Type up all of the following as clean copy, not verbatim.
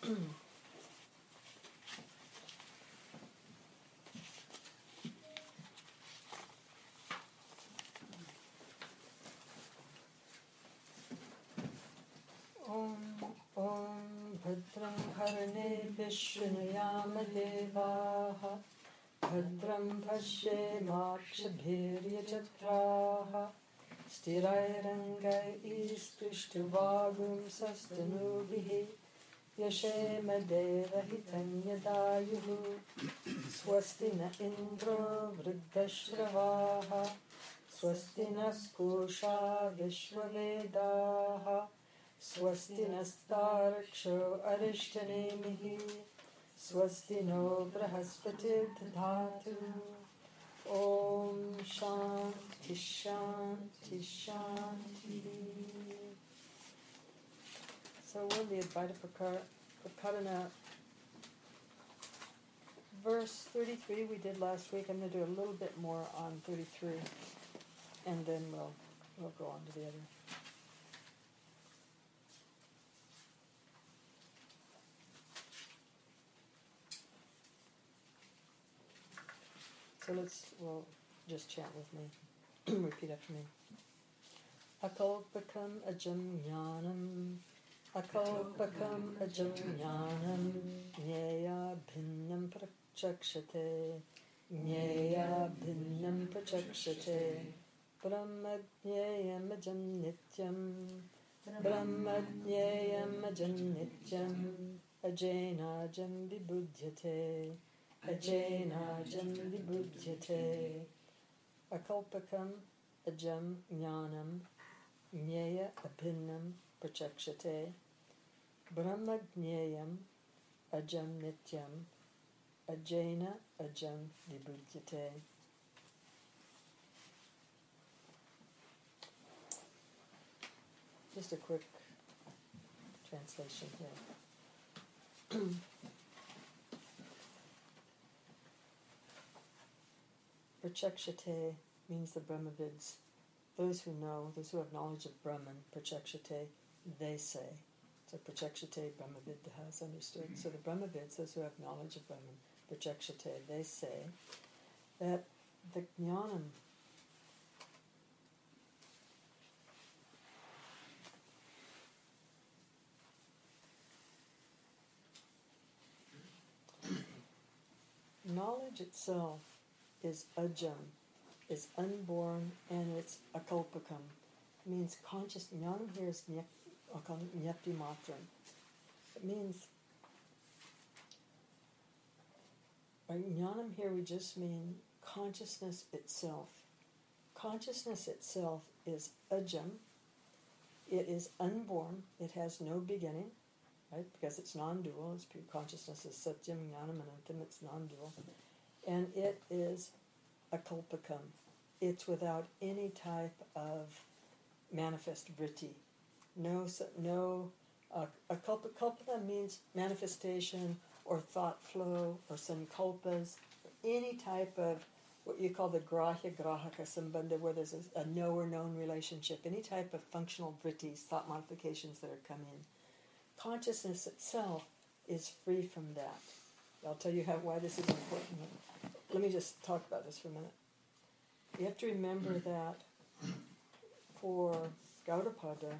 Om Bhadram Karne Vishunayama Devaha Bhadram Pashe Makshabhirya Chatraha Sthirairangai Istushtivagum Sastanubihi Yashema Devahitam Yadayuhu Swasti na Indra Vriddashravaha Swasti na Skusha Vishwavedaha Swasti nastaraksho arishtanemihi Swasti no brahaspati dhatu Om Shanti Shanti Shanti. So we're the Advaita Prakarana verse 33 we did last week. I'm going to do a little bit more on 33 and then we'll go on to the other. So we'll just chant with me. Repeat after me. Akalpakam ajam jnanam, akalpakam ajam jnanam, jnaya bhinnam prachakshate, jnaya bhinnam prachakshate, brahmajnayam ajam nityam, brahmajnayam ajam nityam, ajena ajam vibudhyate, ajena ajam vibudhyate. Akalpakam ajam jnanam jnaya abhinnam prachakshate brahmajnayam ajam nityam ajena ajam vibudhyate. Just a quick translation here. Prachakshate means the Brahmavids. Those who know, those who have knowledge of Brahman, Prachakshate, they say. So Prachakshate, Brahmavid has understood. So the Brahmavids, those who have knowledge of Brahman, Prachakshate, they say that the jnanam, knowledge itself is ajam, is unborn, and it's akalpakam. It means conscious. Jnanam here is nyapti matram. It means, by jnanam here we just mean consciousness itself. Consciousness itself is ajam. It is unborn. It has no beginning, right? Because it's non-dual. It's pure consciousness is satyam, jnanam, anantam. It's non-dual. And it is akalpakam. It's without any type of manifest vritti. Akalpa means manifestation or thought flow or sankalpas, any type of what you call the grahya grahaka sambandha, where there's a knower-known relationship, any type of functional vrittis, thought modifications that are come in. Consciousness itself is free from that. I'll tell you why this is important. Let me just talk about this for a minute. You have to remember that for Gaudapada,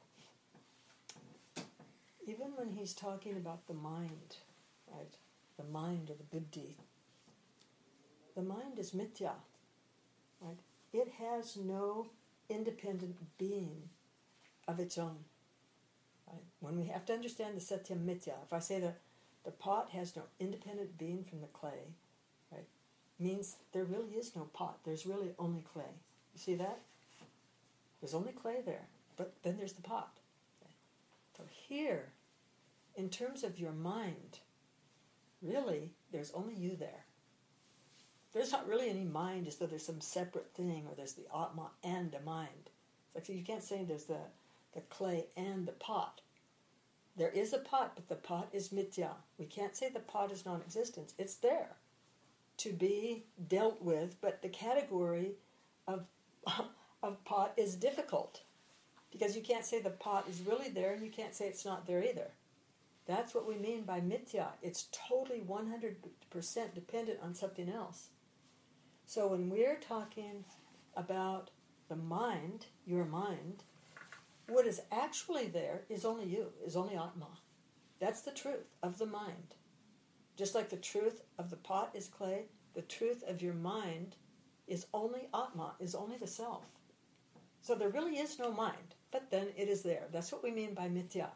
even when he's talking about the mind, right, the mind or the buddhi, the mind is mithya, right? It has no independent being of its own. Right? When we have to understand the satyam mithya, if I say that the pot has no independent being from the clay, right, means there really is no pot. There's really only clay. You see that? There's only clay there, but then there's the pot. Okay? So here, in terms of your mind, really, there's only you there. There's not really any mind as though there's some separate thing, or there's the Atma and a mind. It's like, so you can't say there's the clay and the pot. There is a pot, but the pot is mithya. We can't say the pot is non-existence. It's there to be dealt with, but the category of pot is difficult, because you can't say the pot is really there, and you can't say it's not there either. That's what we mean by mithya. It's totally 100% dependent on something else. So when we're talking about the mind, your mind, what is actually there is only you, is only Atma. That's the truth of the mind. Just like the truth of the pot is clay, the truth of your mind is only Atma, is only the self. So there really is no mind, but then it is there. That's what we mean by mithya.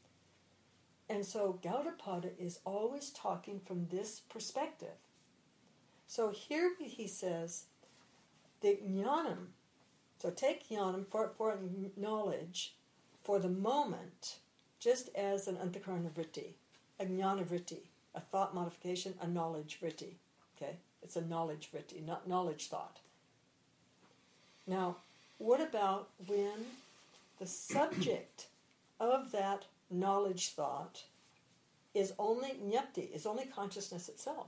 And so Gaudapada is always talking from this perspective. So here he says, the jnanam, so take jnanam for knowledge, for the moment, just as an antakarana vritti, a jnana vritti, a thought modification, a knowledge vritti. Okay? It's a knowledge vritti, not knowledge thought. Now, what about when the subject of that knowledge thought is only jnapti, is only consciousness itself?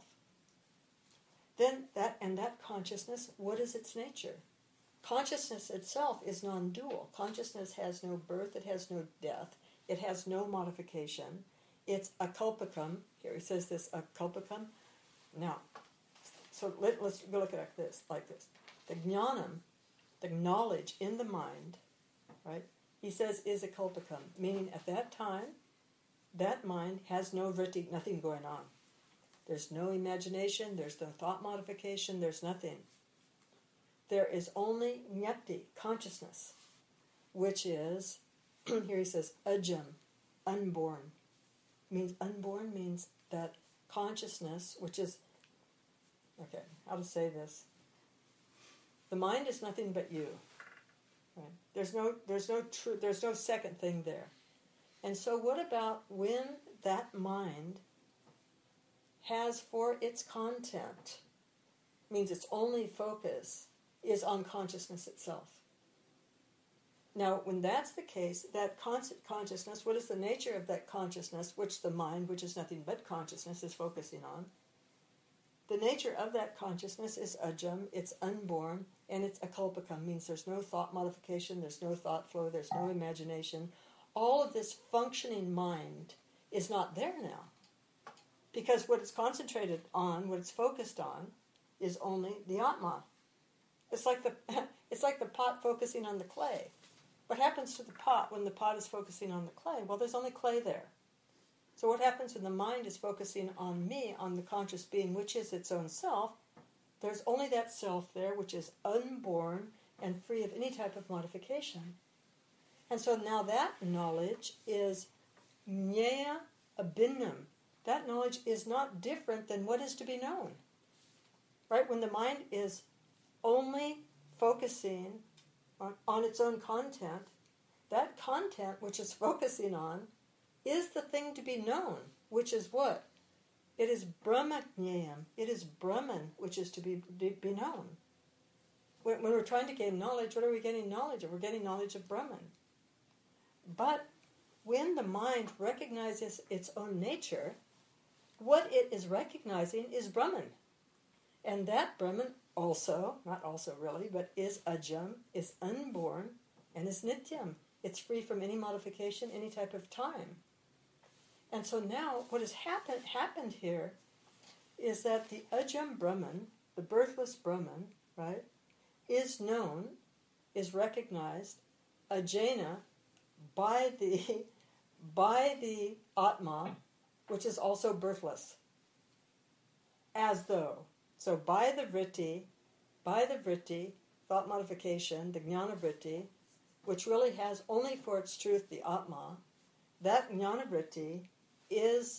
Then that consciousness, what is its nature? Consciousness itself is non-dual. Consciousness has no birth, it has no death, it has no modification. It's akalpakam. Here he says this, akalpakam. Now, so let's go look at it like this. The jnanam, the knowledge in the mind, right, he says is akalpakam, meaning at that time, that mind has no vritti, nothing going on. There's no imagination, there's no thought modification, there's nothing. There is only jnapti, consciousness, which is, here he says, ajam, unborn. Unborn means that consciousness, which is, okay, how to say this? The mind is nothing but you. Right? There's no second thing there. And so what about when that mind has for its content, means its only focus is on consciousness itself? Now, when that's the case, that consciousness, what is the nature of that consciousness, which the mind, which is nothing but consciousness, is focusing on? The nature of that consciousness is ajam, it's unborn, and it's akalpakam, means there's no thought modification, there's no thought flow, there's no imagination. All of this functioning mind is not there now. Because what it's concentrated on, what it's focused on, is only the Atma. It's like the pot focusing on the clay. What happens to the pot when the pot is focusing on the clay? Well, there's only clay there. So what happens when the mind is focusing on me, on the conscious being, which is its own self? There's only that self there, which is unborn and free of any type of modification. And so now that knowledge is jnaya abhinnam. That knowledge is not different than what is to be known. Right? When the mind is only focusing on its own content, that content which is focusing on is the thing to be known, which is what? It is Brahmajnayam. It is Brahman which is to be known. When we're trying to gain knowledge, what are we getting knowledge of? We're getting knowledge of Brahman. But when the mind recognizes its own nature, what it is recognizing is Brahman. And that Brahman also, not also really, but is ajam, is unborn, and is nityam. It's free from any modification, any type of time. And so now what has happened here is that the ajam Brahman, the birthless Brahman, right, is known, is recognized, ajena, by the Atma, which is also birthless. As though. So by the vritti, thought modification, the jnana vritti, which really has only for its truth the Atma, that jnana vritti is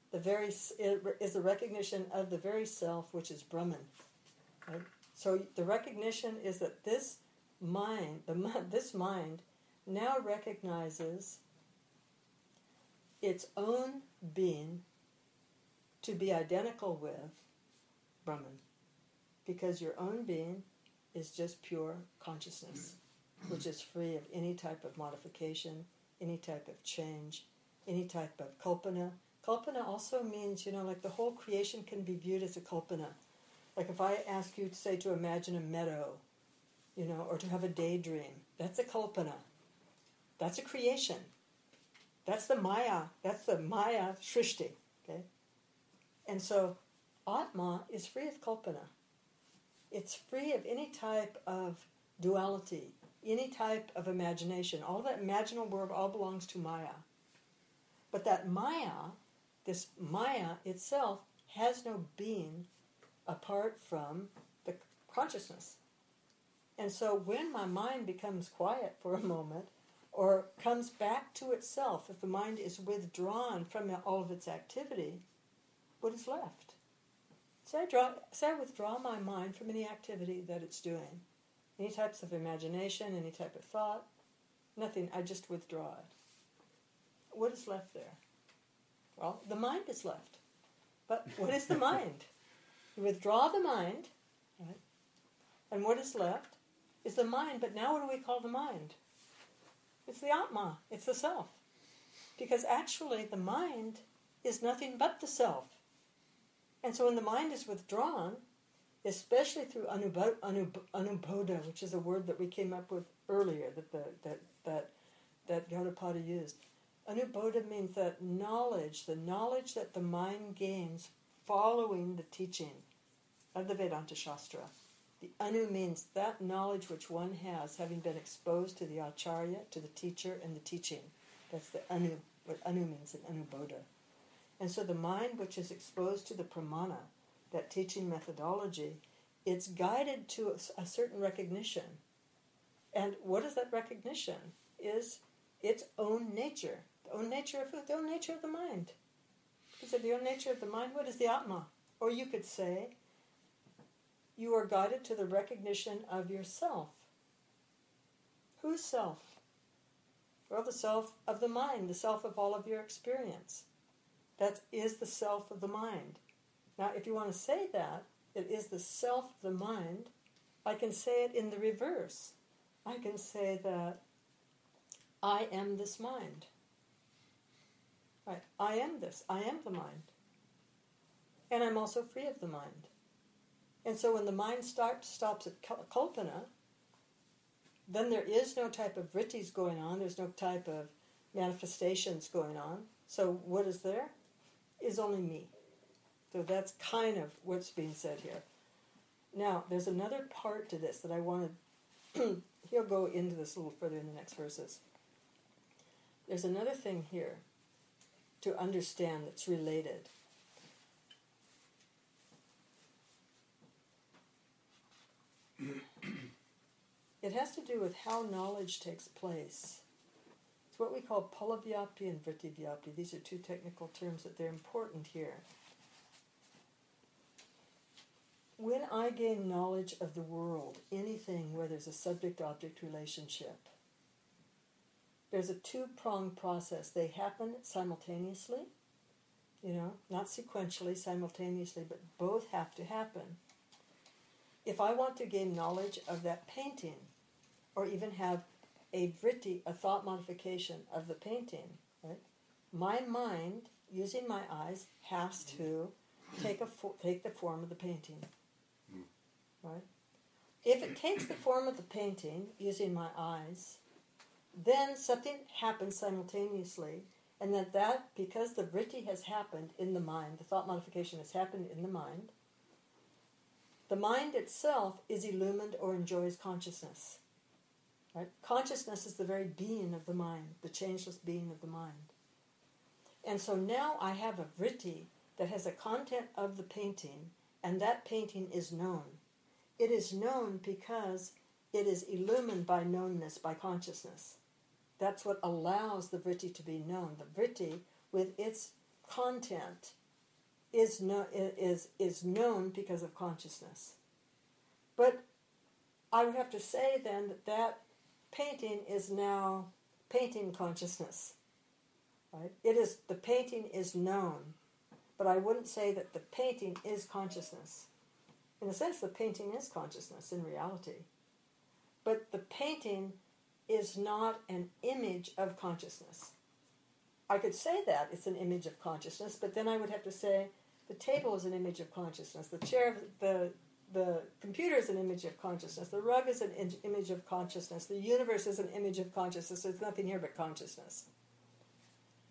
the recognition of the very self, which is Brahman. Right? So the recognition is that this mind now recognizes its own being to be identical with Brahman, because your own being is just pure consciousness, which is free of any type of modification, any type of change, any type of kalpana. Kalpana also means, like the whole creation can be viewed as a kalpana. Like if I ask you to say to imagine a meadow, or to have a daydream, that's a kalpana. That's a creation. That's the Maya. That's the Maya Shrishti. Okay? And so Atma is free of kalpana. It's free of any type of duality, any type of imagination. All that imaginal world all belongs to Maya. But that Maya, this Maya itself, has no being apart from the consciousness. And so when my mind becomes quiet for a moment, or comes back to itself, if the mind is withdrawn from all of its activity, what is left? Say I withdraw my mind from any activity that it's doing, any types of imagination, any type of thought, nothing, I just withdraw it. What is left there? Well, the mind is left. But what is the mind? You withdraw the mind, right? And what is left is the mind, but now what do we call the mind? It's the Atma, it's the self. Because actually the mind is nothing but the self. And so when the mind is withdrawn, especially through anubodha, which is a word that we came up with earlier, that Gaudapada used. Anubodha means that knowledge, the knowledge that the mind gains following the teaching of the Vedanta Shastra. The anu means that knowledge which one has, having been exposed to the acharya, to the teacher, and the teaching. That's the anu, what anu means in anubodha. And so the mind which is exposed to the pramana, that teaching methodology, it's guided to a certain recognition. And what is that recognition? Is its own nature. The own nature of who? The own nature of the mind. Is it the own nature of the mind? What is the Atma? Or you could say, you are guided to the recognition of yourself. Whose self? Well, the self of the mind, the self of all of your experience. That is the self of the mind. Now, if you want to say that, it is the self of the mind, I can say it in the reverse. I can say that I am this mind. Right? I am this. I am the mind. And I'm also free of the mind. And so when the mind stops at kalpana, then there is no type of vrittis going on. There's no type of manifestations going on. So what is there? Is only me. So that's kind of what's being said here. Now, there's another part to this that I wanted. He'll go into this a little further in the next verses. There's another thing here to understand that's related. It has to do with how knowledge takes place. It's what we call palavyapti and vrittivyapti. These are two technical terms that they're important here. When I gain knowledge of the world, anything where there's a subject-object relationship, there's a two-pronged process. They happen simultaneously, not sequentially, simultaneously, but both have to happen. If I want to gain knowledge of that painting, or even have a vritti, a thought modification of the painting, right? My mind, using my eyes, has to take the form of the painting, right? If it takes the form of the painting, using my eyes, then something happens simultaneously, and that because the vritti has happened in the mind, the thought modification has happened in the mind itself is illumined or enjoys consciousness. Right? Consciousness is the very being of the mind, the changeless being of the mind. And so now I have a vritti that has a content of the painting, and that painting is known. It is known because it is illumined by knownness, by consciousness. That's what allows the vritti to be known. The vritti, with its content, is known because of consciousness. But I would have to say then that painting is now painting consciousness. Right? The painting is known, but I wouldn't say that the painting is consciousness. In a sense, the painting is consciousness in reality. But the painting is not an image of consciousness. I could say that it's an image of consciousness, but then I would have to say the table is an image of consciousness, the chair, the computer is an image of consciousness, the rug is an image of consciousness, the universe is an image of consciousness. There's nothing here but consciousness.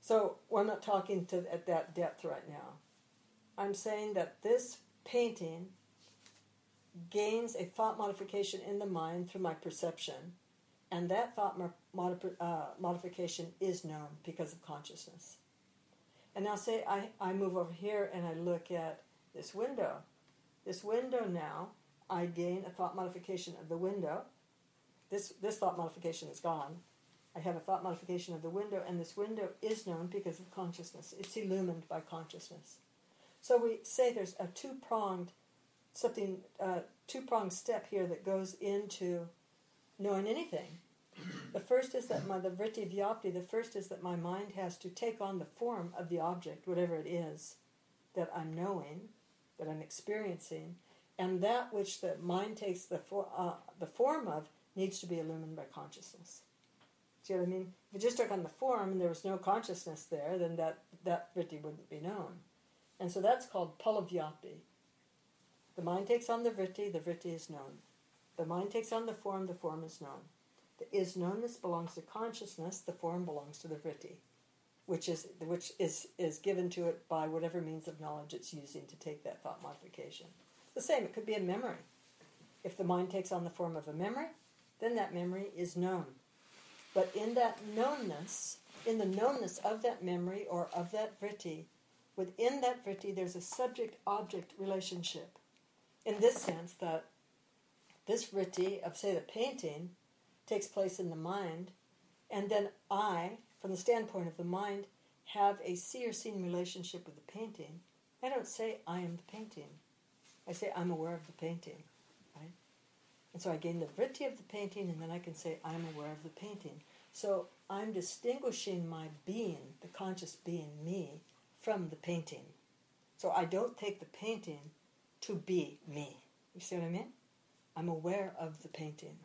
So we're not talking at that depth right now. I'm saying that this painting gains a thought modification in the mind through my perception, and that thought modification is known because of consciousness. And now say I move over here and I look at this window. This window now, I gain a thought modification of the window. This thought modification is gone. I have a thought modification of the window, and this window is known because of consciousness. It's illumined by consciousness. So we say there's a two-pronged step here that goes into knowing anything. The first is that the vritti vyapti, the first is that my mind has to take on the form of the object, whatever it is, that I'm knowing, that I'm experiencing, and that which the mind takes the form of needs to be illumined by consciousness. See what I mean? If it just took on the form and there was no consciousness there, then that vritti wouldn't be known. And so that's called palavyapti. The mind takes on the vritti is known. The mind takes on the form is known. The is-knownness belongs to consciousness, the form belongs to the vritti, which is given to it by whatever means of knowledge it's using to take that thought modification. The same, it could be a memory. If the mind takes on the form of a memory, then that memory is known. But in that knownness, in the knownness of that memory or of that vritti, within that vritti there's a subject-object relationship. In this sense that this vritti of, say, the painting takes place in the mind, and then I, from the standpoint of the mind, have a see-or-seen relationship with the painting. I don't say I am the painting. I say I'm aware of the painting, right? And so I gain the vritti of the painting, and then I can say I'm aware of the painting. So I'm distinguishing my being, the conscious being, me, from the painting. So I don't take the painting to be me. You see what I mean? I'm aware of the painting.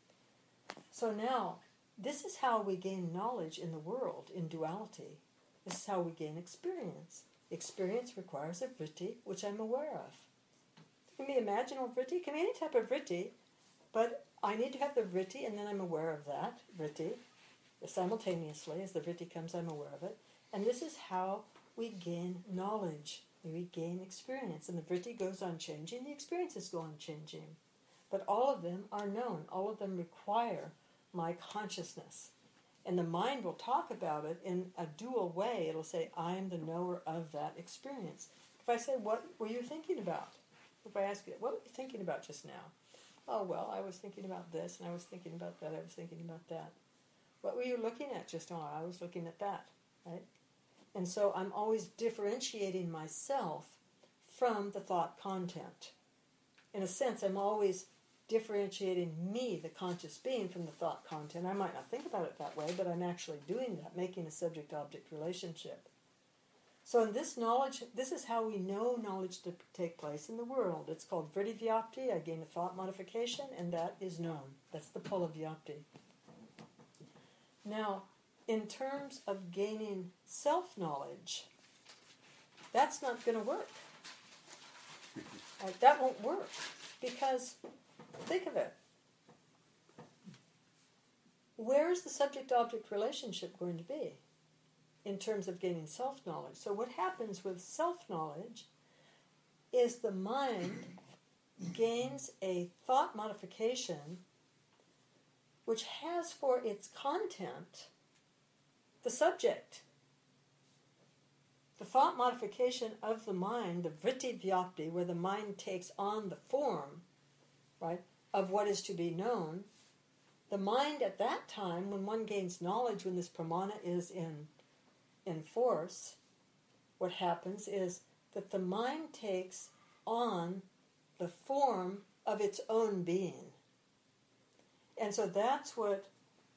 So now, this is how we gain knowledge in the world, in duality. This is how we gain experience. Experience requires a vritti, which I'm aware of. It can be imaginal vritti, it can be any type of vritti, but I need to have the vritti, and then I'm aware of that vritti. Simultaneously, as the vritti comes, I'm aware of it. And this is how we gain knowledge. We gain experience. And the vritti goes on changing, the experiences go on changing. But all of them are known. All of them require my consciousness. And the mind will talk about it in a dual way. It'll say, I am the knower of that experience. If I say, what were you thinking about? If I ask you, what were you thinking about just now? Oh, well, I was thinking about this, and I was thinking about that, I was thinking about that. What were you looking at just now? I was looking at that, right? And so I'm always differentiating myself from the thought content. In a sense, I'm always differentiating me, the conscious being, from the thought content. I might not think about it that way, but I'm actually doing that, making a subject-object relationship. So in this knowledge, this is how we know knowledge to take place in the world. It's called vritti vyapti. I gain a thought modification, and that is known. That's the palavyapti. Now, in terms of gaining self-knowledge, that's not going to work. That won't work, because think of it. Where's the subject-object relationship going to be in terms of gaining self-knowledge? So what happens with self-knowledge is the mind gains a thought modification which has for its content the subject. The thought modification of the mind, the vritti vyapti, where the mind takes on the form, right, of what is to be known, the mind at that time, when one gains knowledge, when this pramana is in force, what happens is that the mind takes on the form of its own being. And so that's what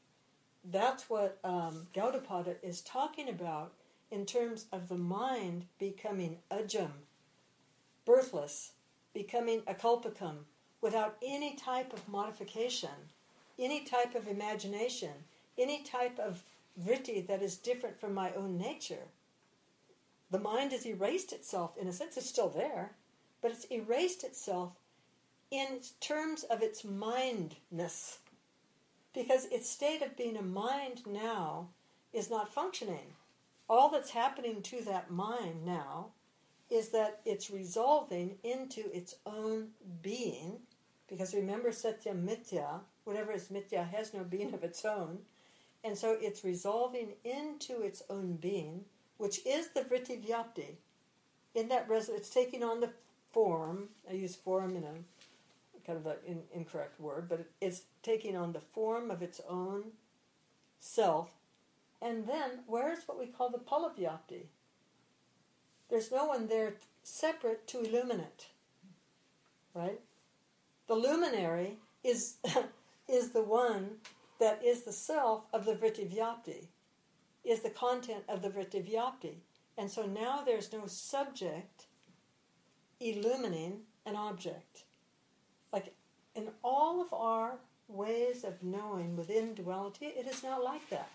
Gaudapada is talking about in terms of the mind becoming ajam, birthless, becoming akalpakam, without any type of modification, any type of imagination, any type of vritti that is different from my own nature. The mind has erased itself. In a sense, it's still there, but it's erased itself in terms of its mindness, because its state of being a mind now is not functioning. all that's happening to that mind now is that it's resolving into its own being, because remember, Satya Mithya, whatever is Mithya has no being of its own, and so it's resolving into its own being, which is the Vritti Vyapti. In that it's taking on the form, I use form in a kind of an incorrect word, but it's taking on the form of its own self. And then, where's what we call the Palavyapti? There's no one there separate to illuminate, right? The luminary is is the one that is the self of the Vritti Vyapti, is the content of the Vritti Vyapti. And so now there's no subject illumining an object. Like in all of our ways of knowing within duality, it is not like that.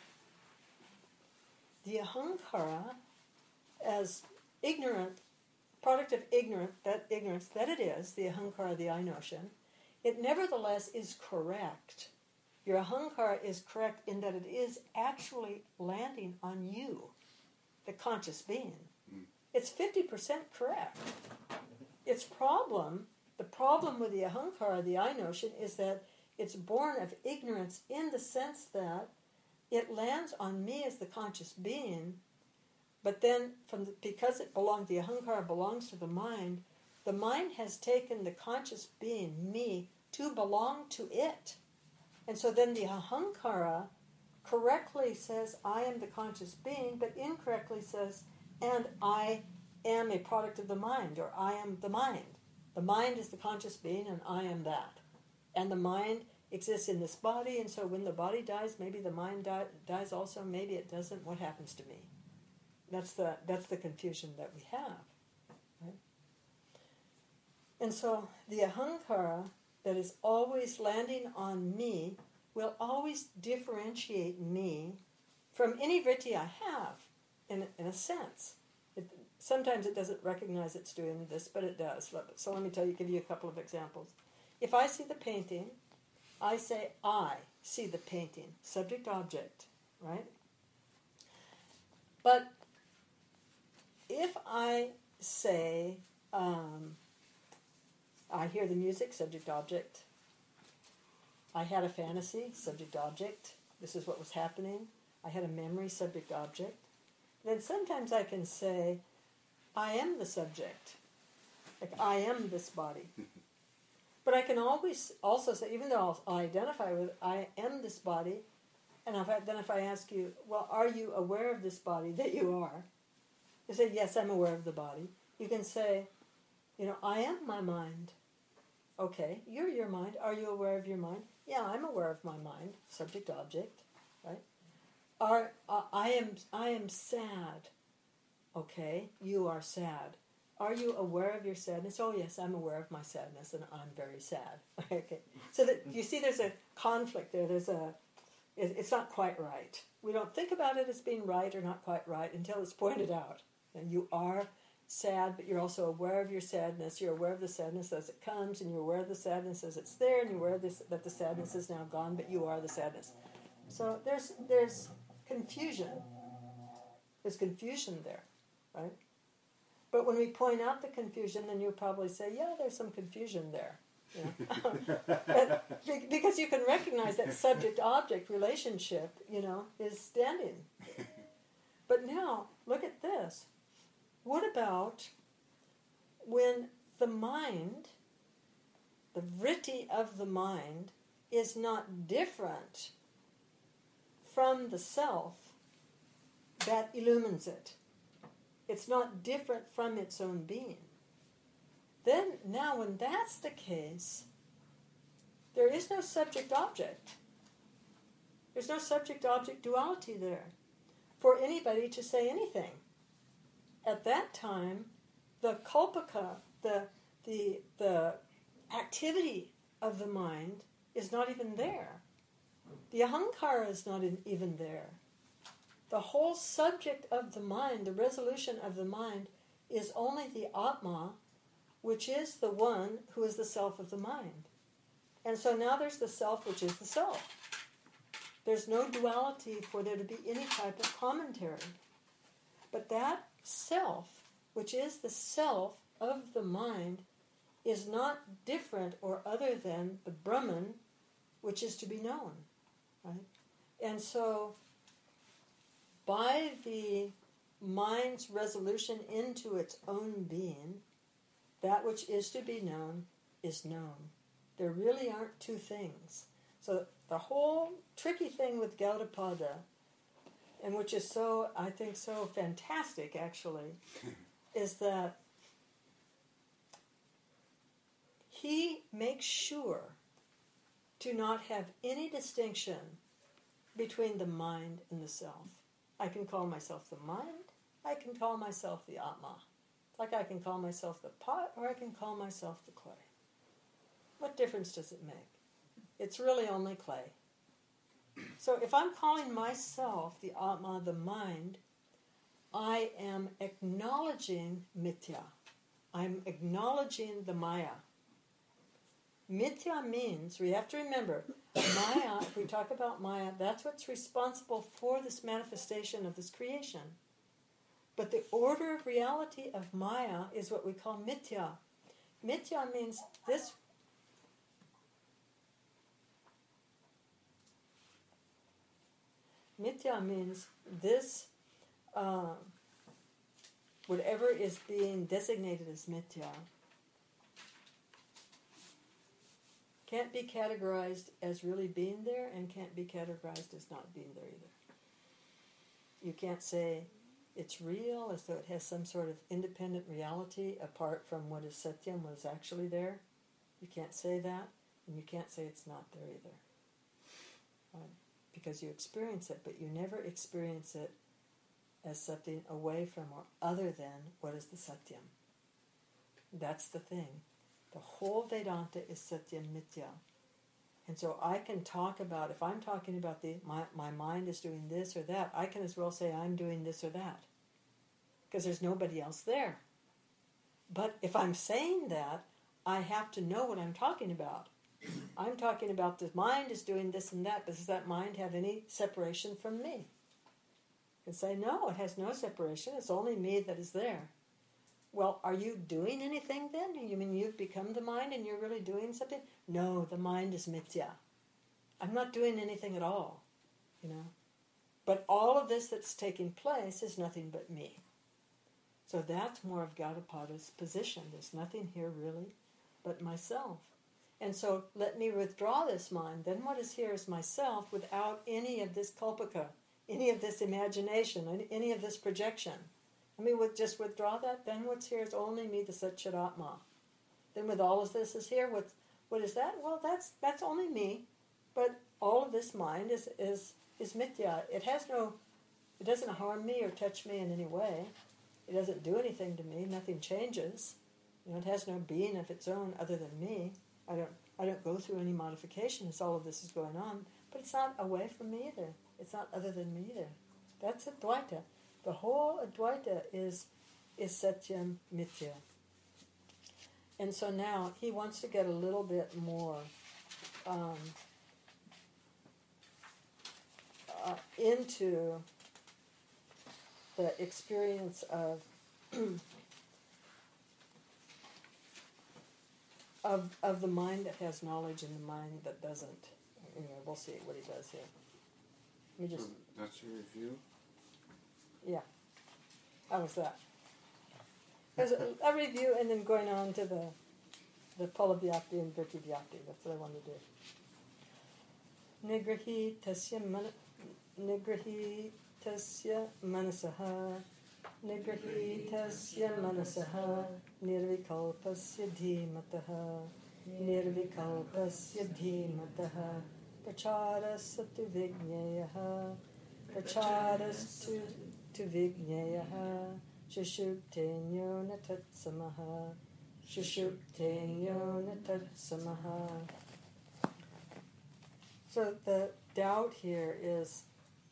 The ahankara, as ignorant, product of ignorance that it is, the ahankara, the I notion, it nevertheless is correct. Your ahankara is correct in that it is actually landing on you, the conscious being. It's 50% correct. Its problem, the problem with the ahankara, the I notion, is that it's born of ignorance in the sense that it lands on me as the conscious being, but then because the ahankara belongs to the mind has taken the conscious being, me, to belong to it. And so then the ahankara correctly says, I am the conscious being, but incorrectly says, and I am a product of the mind, or I am the mind. The mind is the conscious being, and I am that. And the mind exists in this body, and so when the body dies, maybe the mind dies also, maybe it doesn't. What happens to me? That's the confusion that we have. Right? And so the ahankara that is always landing on me will always differentiate me from any vritti I have, in a sense. Sometimes it doesn't recognize it's doing this, but it does. So let me give you a couple of examples. If I see the painting, I say, I see the painting, subject-object, right? But if I say, I hear the music, subject-object, I had a fantasy, subject-object, this is what was happening, I had a memory, subject-object, then sometimes I can say, I am the subject, like I am this body. But I can always also say, even though I'll identify with I am this body, and then if I ask you, well, are you aware of this body that you are? You say, yes, I'm aware of the body. You can say, I am my mind. Okay, you're your mind. Are you aware of your mind? Yeah, I'm aware of my mind. Subject, object, right? I am sad. Okay, you are sad. Are you aware of your sadness? Oh, yes, I'm aware of my sadness, and I'm very sad. Okay, so that you see, there's a conflict there. It's not quite right. We don't think about it as being right or not quite right until it's pointed out. And you are sad, but you're also aware of your sadness. You're aware of the sadness as it comes, and you're aware of the sadness as it's there, and you're aware that the sadness is now gone, but you are the sadness. So there's confusion. There's confusion there, right? But when we point out the confusion, then you'll probably say, yeah, there's some confusion there. Because you can recognize that subject-object relationship, is standing. But now, look at this. What about when the mind, the vritti of the mind, is not different from the self that illumines it? It's not different from its own being. Then, now when that's the case, there is no subject-object. There's no subject-object duality there for anybody to say anything. At that time, the kalpaka, the activity of the mind is not even there. The ahankara is not even there. The whole subject of the mind, the resolution of the mind, is only the Atma, which is the one who is the self of the mind. And so now there's the self, which is the self. There's no duality for there to be any type of commentary. But that self, which is the self of the mind, is not different or other than the Brahman, which is to be known, right? And so, by the mind's resolution into its own being, that which is to be known is known. There really aren't two things. So the whole tricky thing with Gaudapada, and which is so, I think, so fantastic actually, is that he makes sure to not have any distinction between the mind and the self. I can call myself the mind, I can call myself the Atma. Like I can call myself the pot, or I can call myself the clay. What difference does it make? It's really only clay. So if I'm calling myself the Atma, the mind, I am acknowledging mithya. I'm acknowledging the Maya. Mithya means, we have to remember, Maya, if we talk about Maya, that's what's responsible for this manifestation of this creation. But the order of reality of Maya is what we call mithya. Mithya means this. Mithya means this, whatever is being designated as mithya, can't be categorized as really being there and can't be categorized as not being there either. You can't say it's real as though it has some sort of independent reality apart from what is satyam, what is actually there. You can't say that, and you can't say it's not there either. Right? Because you experience it, but you never experience it as something away from or other than what is the satyam. That's the thing. The whole Vedanta is satyam mithya. And so I can talk about, if I'm talking about my mind is doing this or that, I can as well say I'm doing this or that. Because there's nobody else there. But if I'm saying that, I have to know what I'm talking about. I'm talking about the mind is doing this and that, but does that mind have any separation from me? You can say, no, it has no separation. It's only me that is there. Well, are you doing anything then? You mean you've become the mind and you're really doing something? No, the mind is mithya. I'm not doing anything at all, you know. But all of this that's taking place is nothing but me. So that's more of Gaudapada's position. There's nothing here really but myself. And so let me withdraw this mind. Then what is here is myself without any of this kalpaka, any of this imagination, any of this projection. Let me just withdraw that. Then what's here is only me, the Satchidatma. Then with all of this is here, what is that? Well, that's only me. But all of this mind is mithya. It doesn't harm me or touch me in any way. It doesn't do anything to me. Nothing changes. You know, it has no being of its own other than me. I don't go through any modification as all of this is going on. But it's not away from me either. It's not other than me either. That's Advaita. The whole Advaita is Satyam Mithya. And so now he wants to get a little bit more into the experience of of the mind that has knowledge and the mind that doesn't. Anyway, we'll see what he does here. Let me just. So that's your review? Yeah. How was that? There's a review and then going on to the Palavyapti and Vritti-vyapti. That's what I want to do. Nigrahitasya manasaha Nigrahitasya manasaha Nirvikalpasya dhimataha Nirvikalpasya dhimataha Pracharasatu vigneyaha Pracharastu vigneyaha Shishuptenyo natatsamaha Shishuptenyo natatsamaha. So the doubt here is,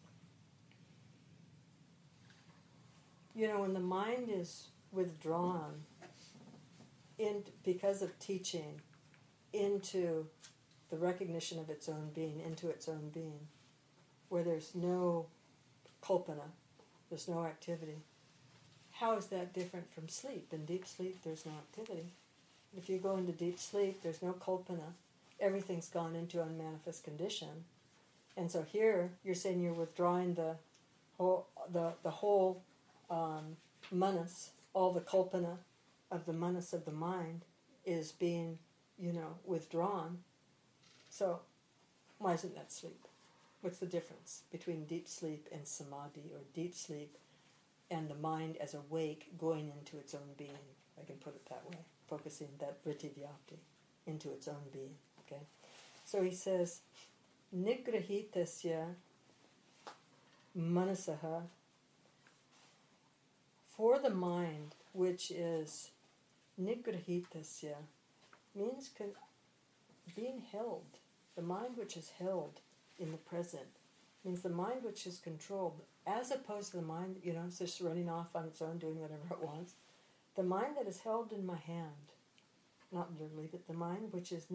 you know, when the mind is withdrawn because of teaching into the recognition of its own being, into its own being, where there's no kalpana, there's no activity, how is that different from sleep? In deep sleep, there's no activity. If you go into deep sleep, there's no kalpana. Everything's gone into unmanifest condition. And so here, you're saying you're withdrawing the whole manas, all the kalpana of the manas of the mind is being, withdrawn. So why isn't that sleep? What's the difference between deep sleep and samadhi, or deep sleep and the mind as awake going into its own being? I can put it that way, focusing that vritti vyapti into its own being. Okay, so he says, nigrahitasya manasaha, for the mind which is nigrahitasya, means being held. The mind which is held in the present means the mind which is controlled, as opposed to the mind, it's just running off on its own, doing whatever it wants. The mind that is held in my hand, not literally, but the mind which is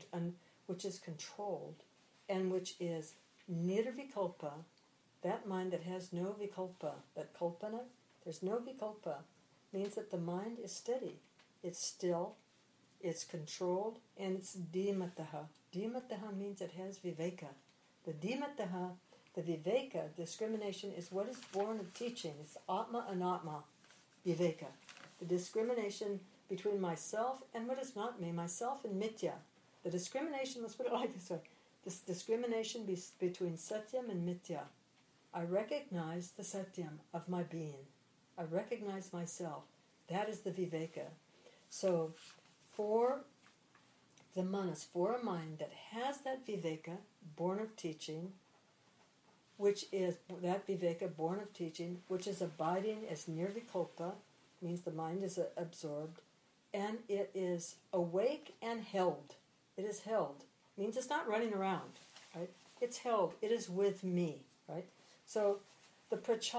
controlled and which is nirvikalpa, that mind that has no vikalpa, that kalpana, there's no vikalpa, means that the mind is steady, it's still, it's controlled, and it's dhimataha. Dhimataha means it has viveka. The dhimataha, the viveka, discrimination, is what is born of teaching. It's atma anatma, viveka. The discrimination between myself and what is not me, myself and mithya. The discrimination, let's put it like this way, this discrimination between satyam and mithya. I recognize the satyam of my being. I recognize myself. That is the viveka. So, for the manas, for a mind that has that viveka, born of teaching, which is that viveka, born of teaching, which is abiding as nirvikalpa, means the mind is absorbed, and it is awake and held. It is held. Means it's not running around, right? It's held. It is with me, right? So the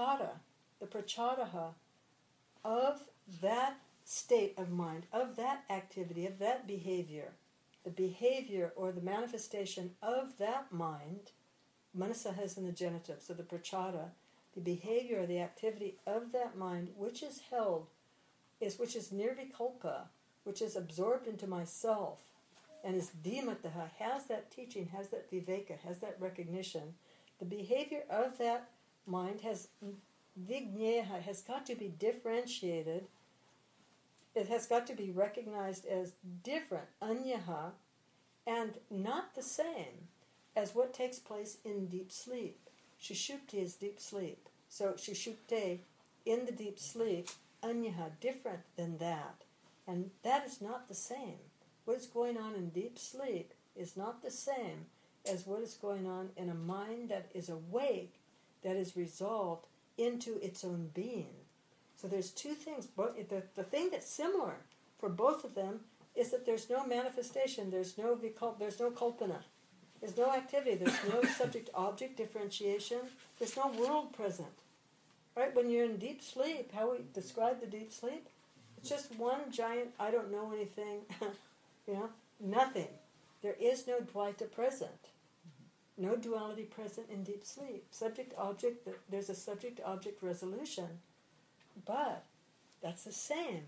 prachadaha of that state of mind, of that activity, of that behavior, the behavior or the manifestation of that mind, manasa has in the genitive, so the prachada, the behavior or the activity of that mind, which is held, which is nirvikalpa, which is absorbed into myself, and is dhimataha, has that teaching, has that viveka, has that recognition. The behavior of that mind has vigneha, has got to be differentiated. It has got to be recognized as different, anyaha, and not the same as what takes place in deep sleep. Sushupti is deep sleep. So sushupte, in the deep sleep, anyaha, different than that. And that is not the same. What is going on in deep sleep is not the same as what is going on in a mind that is awake, that is resolved into its own being. So there's two things. The thing that's similar for both of them is that there's no manifestation, there's no kalpana, there's no activity, there's no subject-object differentiation, there's no world present. Right? When you're in deep sleep, how we describe the deep sleep, it's just one giant, I don't know anything, nothing. There is no dvaita present. No duality present in deep sleep. Subject-object, there's a subject-object resolution. But that's the same.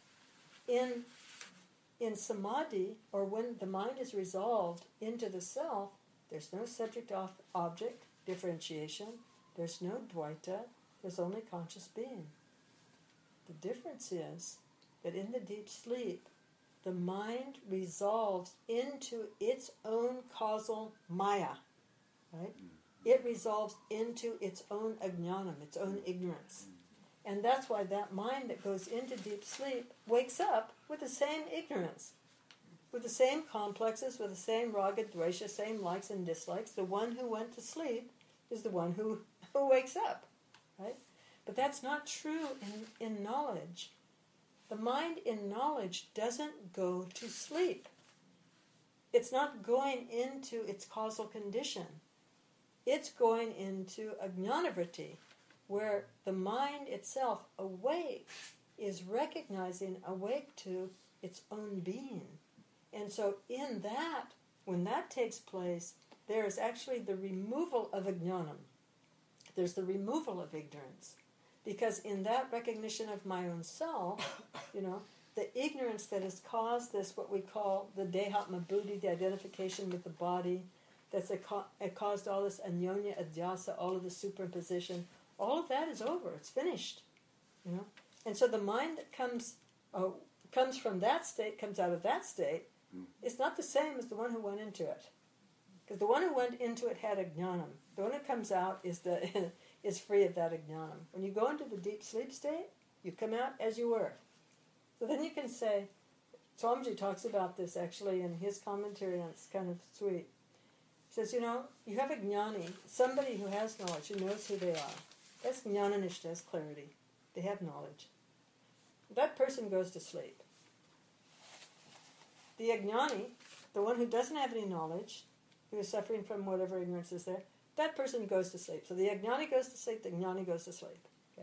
In samadhi, or when the mind is resolved into the self, there's no subject-object differentiation. There's no dvaita. There's only conscious being. The difference is that in the deep sleep, the mind resolves into its own causal maya, right? It resolves into its own ajnanam, its own ignorance. And that's why that mind that goes into deep sleep wakes up with the same ignorance, with the same complexes, with the same raga, dvesha, same likes and dislikes. The one who went to sleep is the one who wakes up, right? But that's not true in knowledge. The mind in knowledge doesn't go to sleep. It's not going into its causal condition. It's going into ajnanavritti, where the mind itself, awake, is recognizing, awake to its own being. And so in that, when that takes place, there is actually the removal of ajnanam. There's the removal of ignorance. Because in that recognition of my own self, the ignorance that has caused this, what we call the dehatma buddhi, the identification with the body, that's it caused all this anyonya adhyasa, all of the superimposition, all of that is over. It's finished. And so the mind that comes from that state, comes out of that state, is not the same as the one who went into it. Because the one who went into it had ajnanam. The one who comes out is free of that ajnanam. When you go into the deep sleep state, you come out as you were. So then you can say, Swamiji talks about this actually in his commentary, and it's kind of sweet. He says, you have a jnani, somebody who has knowledge, who knows who they are. That's jnananishta, that's clarity. They have knowledge. That person goes to sleep. The ajnani, the one who doesn't have any knowledge, who is suffering from whatever ignorance is there, that person goes to sleep. So the ajnani goes to sleep, the jnani goes to sleep. Okay?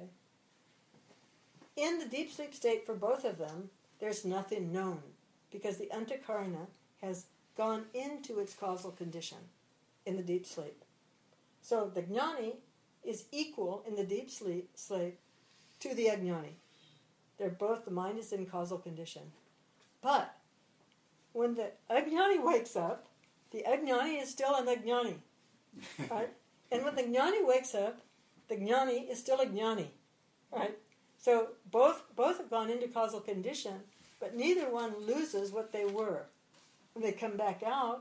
In the deep sleep state for both of them, there's nothing known, because the antakarana has gone into its causal condition in the deep sleep. So the jnani is equal in the deep sleep to the ajnani. They're both, the mind is in causal condition. But when the ajnani wakes up, the ajnani is still an ajnani. Right? And when the jnani wakes up, the jnani is still a jnani. Right? So both have gone into causal condition, but neither one loses what they were. When they come back out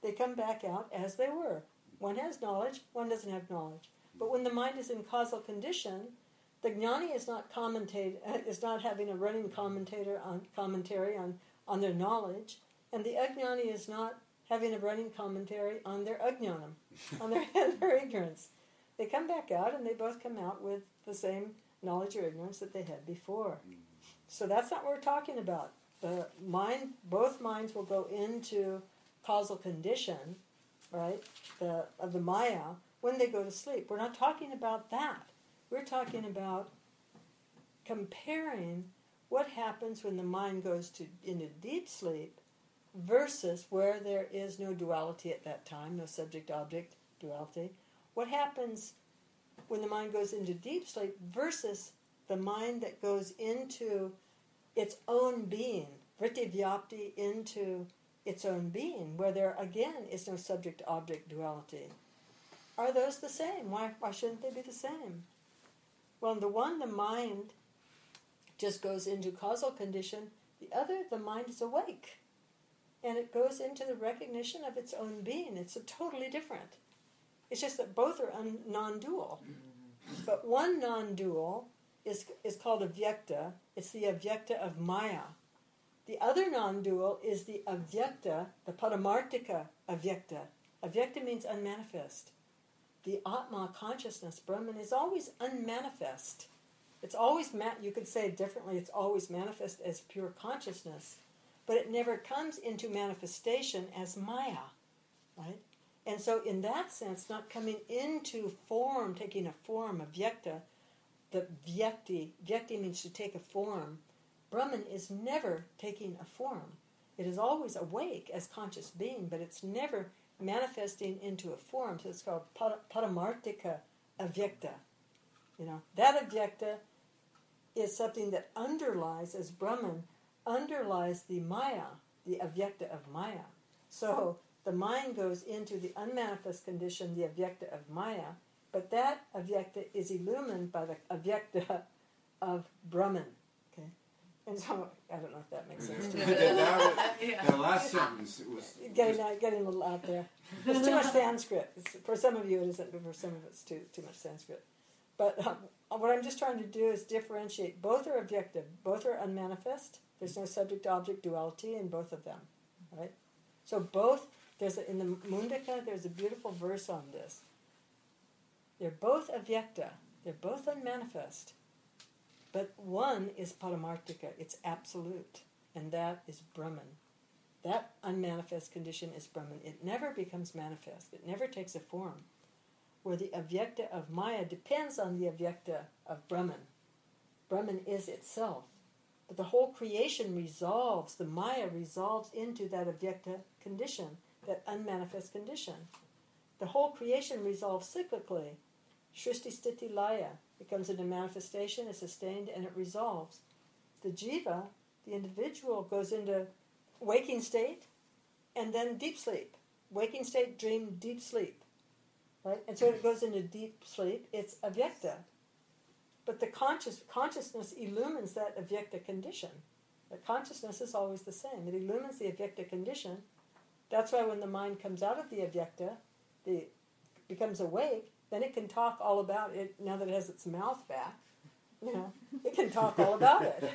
as they were. One has knowledge, one doesn't have knowledge. But when the mind is in causal condition, the jnani is not having a running commentary on their knowledge, and the ajnani is not having a running commentary on their ajnanam, on their ignorance. They come back out, and they both come out with the same knowledge or ignorance that they had before. So that's not what we're talking about. The mind, both minds will go into causal condition, right, of the maya, when they go to sleep. We're not talking about that. We're talking about comparing what happens when the mind goes into deep sleep versus where there is no duality at that time, no subject-object duality. What happens when the mind goes into deep sleep versus the mind that goes into its own being, vritti vyapti, into its own being, where there again is no subject-object duality. Are those the same? Why shouldn't they be the same? Well, the one, the mind just goes into causal condition. The other, the mind is awake. And it goes into the recognition of its own being. It's totally different. It's just that both are non-dual. But one non-dual is called avyakta. It's the avyakta of Maya. The other non-dual is the avyakta, the paramartika avyakta. Avyakta means unmanifest. The Atma consciousness, Brahman, is always unmanifest. It's always, you could say it differently, it's always manifest as pure consciousness, but it never comes into manifestation as Maya, right? And so in that sense, not coming into form, taking a form, avyakta, the vyakti means to take a form. Brahman is never taking a form. It is always awake as conscious being, but it's never manifesting into a form. So it's called paramartika avyakta. That avyakta is something that underlies, as Brahman, underlies the Maya, the avyakta of Maya. So the mind goes into the unmanifest condition, the avyakta of Maya, but that avyakta is illumined by the avyakta of Brahman. Okay? And so, I don't know if that makes sense to you. The last sentence was... Getting a little out there. There's too much Sanskrit. For some of you it isn't, but for some of it's too much Sanskrit. But what I'm just trying to do is differentiate. Both are objective. Both are unmanifest. There's no subject-object duality in both of them. Right? So both, in the Mundaka, there's a beautiful verse on this. They're both avyakta. They're both unmanifest. But one is paramartika. It's absolute. And that is Brahman. That unmanifest condition is Brahman. It never becomes manifest. It never takes a form. Where the avyakta of Maya depends on the avyakta of Brahman. Brahman is itself. But the whole creation resolves, the Maya resolves into that avyakta condition, that unmanifest condition. The whole creation resolves cyclically. Shrishti Sthiti Laya. It comes into manifestation, is sustained, and it resolves. The jiva, the individual, goes into waking state and then deep sleep. Waking state, dream, deep sleep. Right? And so it goes into deep sleep. It's avyakta. But the consciousness illumines that avyakta condition. The consciousness is always the same. It illumines the avyakta condition. That's why when the mind comes out of the avyakta, it becomes awake, then it can talk all about it now that it has its mouth back. It can talk all about it.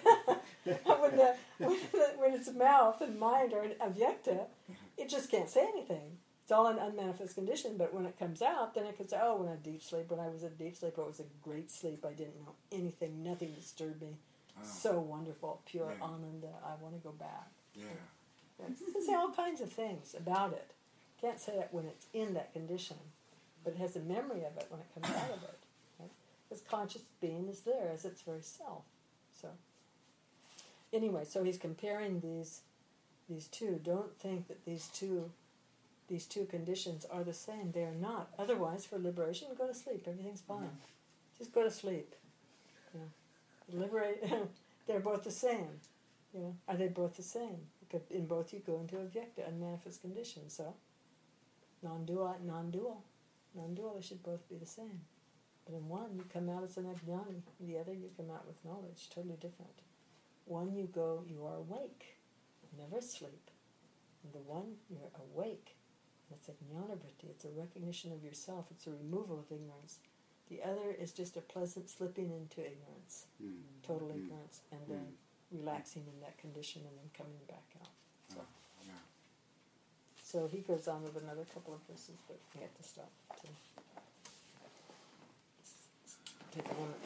when its mouth and mind are in avyakta, it just can't say anything. It's all an unmanifest condition, but when it comes out, then it can say, oh, when I was in deep sleep, it was a great sleep. I didn't know anything, nothing disturbed me. Oh. So wonderful, pure ananda. I want to go back. Yeah. You can say all kinds of things about it. Can't say it when it's in that condition, but it has a memory of it when it comes out of it. Right? Because conscious being is there as its very self. So, anyway, so he's comparing these two. Don't think that these two conditions are the same. They are not. Otherwise, for liberation, go to sleep. Everything's fine. Just go to sleep. Liberate. They're both the same. Are they both the same? Because in both you go into avyakta, unmanifest condition. So, non-dual. They should both be the same. But in one, you come out as an ajnani. In the other, you come out with knowledge. Totally different. One, you are awake. Never asleep. And the one, you're awake. It's a jnana-vritti. It's a recognition of yourself. It's a removal of ignorance. The other is just a pleasant slipping into ignorance, total ignorance, and then relaxing in that condition and then coming back out. So he goes on with another couple of verses, but we have to stop to take a moment.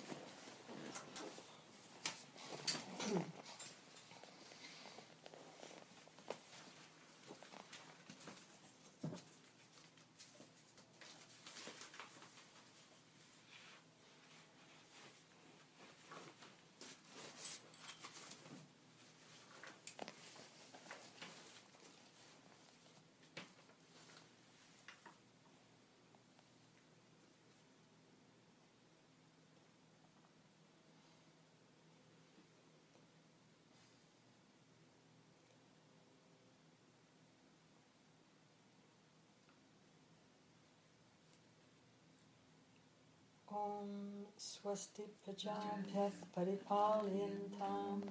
Om Swasti Prajabhyah Paripalyantam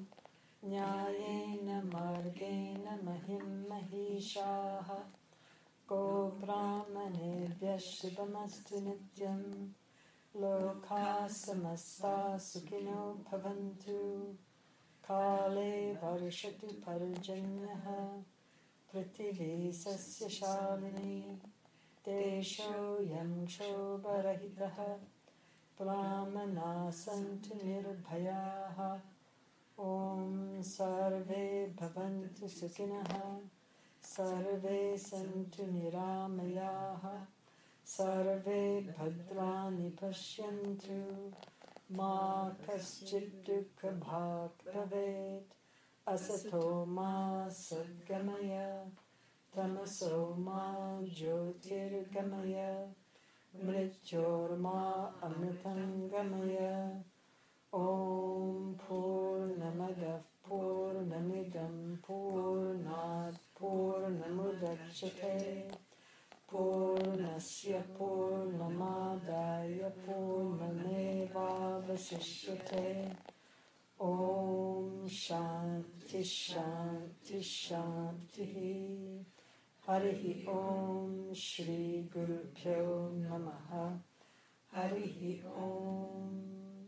Nyayena Margena Mahim Mahishaha Go Brahmanebhyah Shibamastu Nityam Loka Samasta Sukhino Bhavantu Kale Varshatu Parjanyaha Prithivi Sasya Shalini Desho Yamsho Barahitaha Brahmana Santu Nirbhayaha Om Sarve Bhavantu Sukhinaha Sarve Santu Niramayaha Sarve Bhadrani Pashyantu Ma Kaschid Dukkha Bhag Bhavet Asato Ma Sadgamaya Tamaso Ma Jyotirgamaya Mrityorma Amritangamaya Om Purnamadav Purnamidam Purnat Purnamudachyate Purnasya Purnamadaya Purnameva Vasishyate Om Shanti Shanti Shanti Harihi Om Shri Guru Pyo Namaha Harihi Om.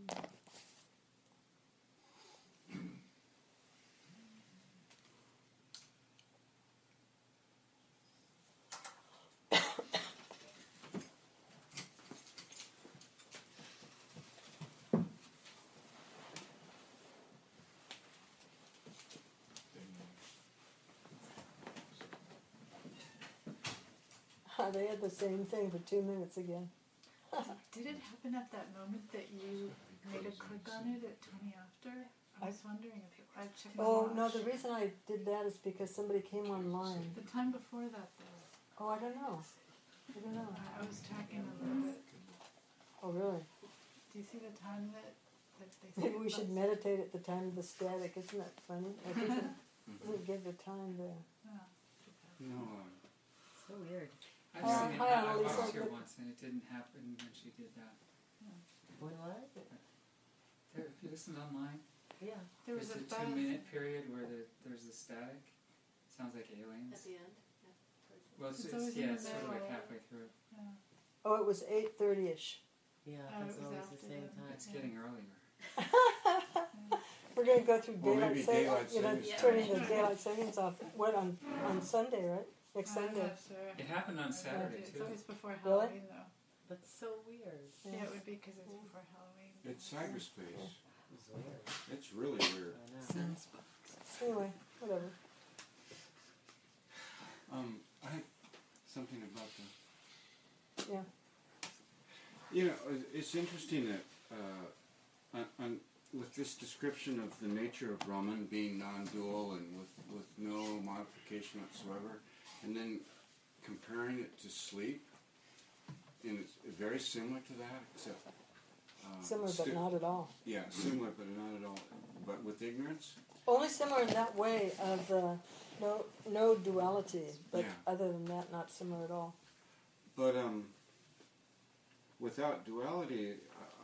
They had the same thing for 2 minutes again. Did it happen at that moment that you made a click on it at 20 after? I was wondering if I checked my watch. No, the reason I did that is because somebody came online. The time before that, though. Oh, I don't know. I was tracking a little bit. Oh, really? Do you see the time that they Maybe say we should about- meditate at the time of the static. Isn't that funny? It doesn't give the time there. Yeah. No, So weird. I've seen it. hi, I Annalisa. was here once, and it didn't happen when she did that. When what? There, if you listen online, Yeah. There was there's a a buzz. 2-minute period where there's the static. Sounds like aliens. At the end? Well, It's always in the it's sort of like middle. halfway through. Yeah. Oh, it was 8:30ish. Yeah, Oh, that's it was always after the same the- time. It's Yeah. getting earlier. We're going to go through Well, daylight maybe savings. daylight You know, savings turning time. the daylight savings off. What on Sunday, right? Next I'm Sunday. not sure. It happened on Saturday It's too. always before Really? Halloween, though. That's so weird. Yeah, it would be because it's before Halloween. it's cyberspace. It's weird. It's really weird. I know. Anyway, whatever. I had something about the. Yeah. You know, it's interesting that with this description of the nature of Brahman being non-dual and with no modification whatsoever, and then comparing it to sleep, and it's very similar to that, except Similar, but not at all. Yeah, similar, but not at all. But with ignorance. Only similar in that way of no duality, but Yeah. other than that, not similar at all. But without duality,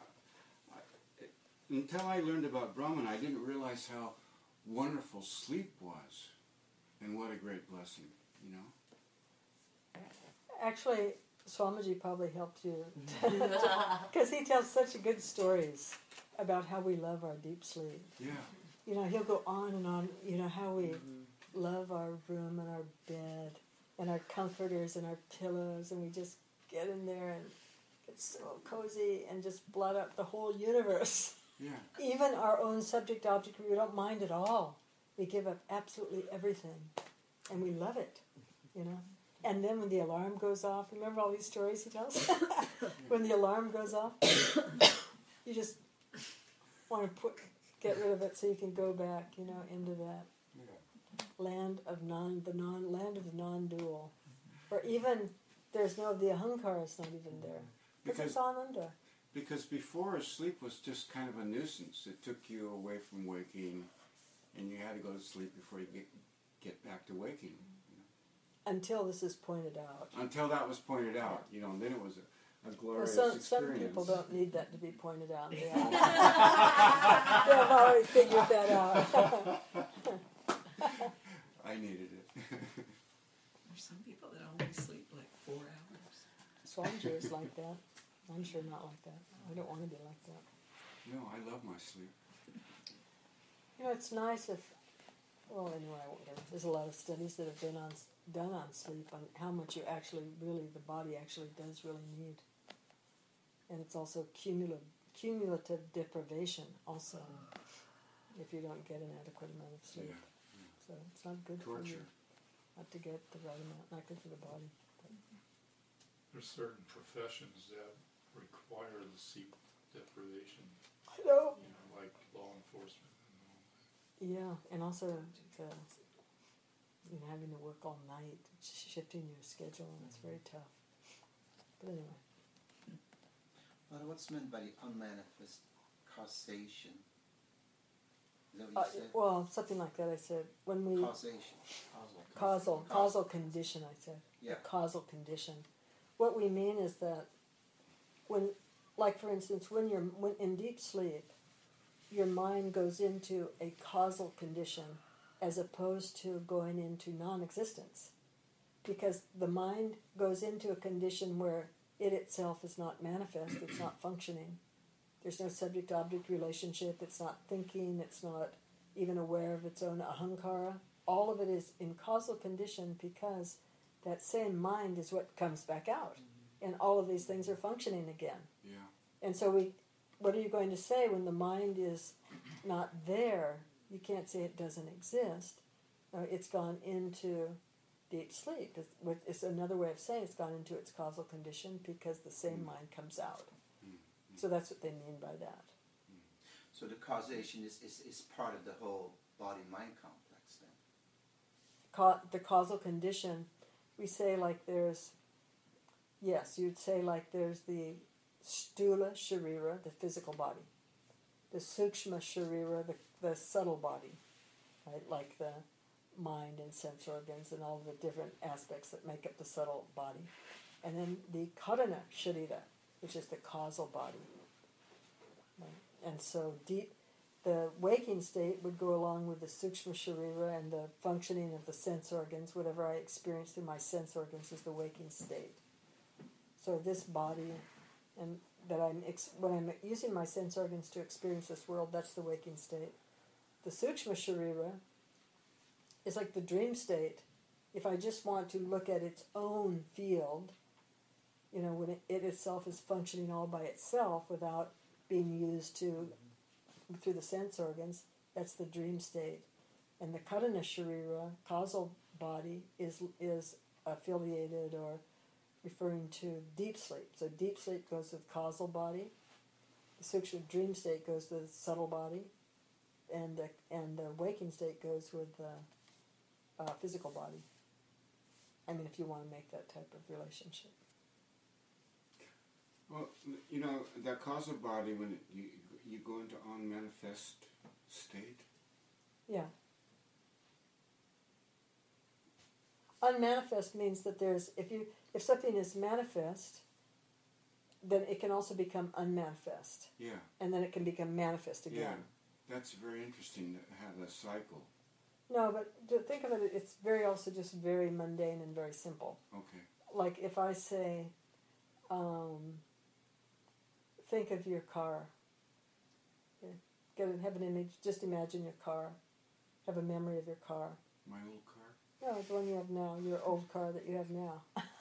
until I learned about Brahman, I didn't realize how wonderful sleep was, and what a great blessing, you know. Actually, Swamiji probably helped you because he tells such good stories about how we love our deep sleep. Yeah. You know, he'll go on and on. You know how we love our room and our bed and our comforters and our pillows, and we just get in there and get so cozy and just blot out the whole universe. Yeah. Even our own subject-object, we don't mind at all. We give up absolutely everything, and we love it, you know. And then when the alarm goes off, remember all these stories he tells? When the alarm goes off, you just want to get rid of it so you can go back, you know, into that land of land of the non-dual. Or even the ahankara is not even there. Because it's ananda. Because before, sleep was just kind of a nuisance. It took you away from waking, and you had to go to sleep before you get back to waking. Until this is pointed out. Until that was pointed out, you know, and then it was a glorious Some experience. people don't need that to be pointed out. They've already figured that out. I needed it. There's some people that only sleep like 4 hours. Swamiji is like that. I'm sure not like that. I don't want to be like that. No, I love my sleep. You know, it's nice if, well, anyway, whatever. There's a lot of studies that have been done on sleep, on how much you actually really, the body actually does really need. And it's also cumulative deprivation also, if you don't get an adequate amount of sleep. Yeah. So it's not good for you Torture. not to get the right amount, not good for the body. There's certain professions that require the sleep deprivation, I know. you know, like law enforcement and all that. Yeah, and also having to work all night, shifting your schedule, and it's very tough. But anyway. But what's meant by the unmanifest causation? Is that what you said? Well, something like that I said. When we Causation. causal condition, I said. Yeah. The causal condition. What we mean is that when, like for instance, when in deep sleep, your mind goes into a causal condition as opposed to going into non-existence. Because the mind goes into a condition where it itself is not manifest, it's not functioning. There's no subject-object relationship, it's not thinking, it's not even aware of its own ahankara. All of it is in causal condition because that same mind is what comes back out. And all of these things are functioning again. Yeah. And so what are you going to say when the mind is not there? You can't say it doesn't exist. It's gone into deep sleep. It's another way of saying it's gone into its causal condition because the same mind comes out. So that's what they mean by that. So the causation is part of the whole body-mind complex then? The causal condition, we say like there's, yes, you'd say like there's the Stula Sharira, the physical body. The Sukshma Sharira, the subtle body, right? Like the mind and sense organs and all the different aspects that make up the subtle body. And then the Karana Sharira, which is the causal body. Right? And so the waking state would go along with the Sukshma Sharira and the functioning of the sense organs. Whatever I experience through my sense organs is the waking state. So this body, and that when I'm using my sense organs to experience this world, that's the waking state. The Sukshma Sharira is like the dream state. If I just want to look at its own field, when it itself is functioning all by itself without being used through the sense organs, that's the dream state. And the Karana Sharira, causal body, is affiliated or referring to deep sleep. So deep sleep goes with causal body. The Sukshma dream state goes with subtle body, and the waking state goes with the physical body. I mean, if you want to make that type of relationship. Well, that causal body, when you go into unmanifest state. Yeah. Unmanifest means that if something is manifest, then it can also become unmanifest. Yeah. And then it can become manifest again. Yeah, that's very interesting to have a cycle. No, but to think of it, it's also just very mundane and very simple. Okay. Like if I say, think of your car. Have an image, just imagine your car. Have a memory of your car. My old car? No, the one you have now, your old car that you have now.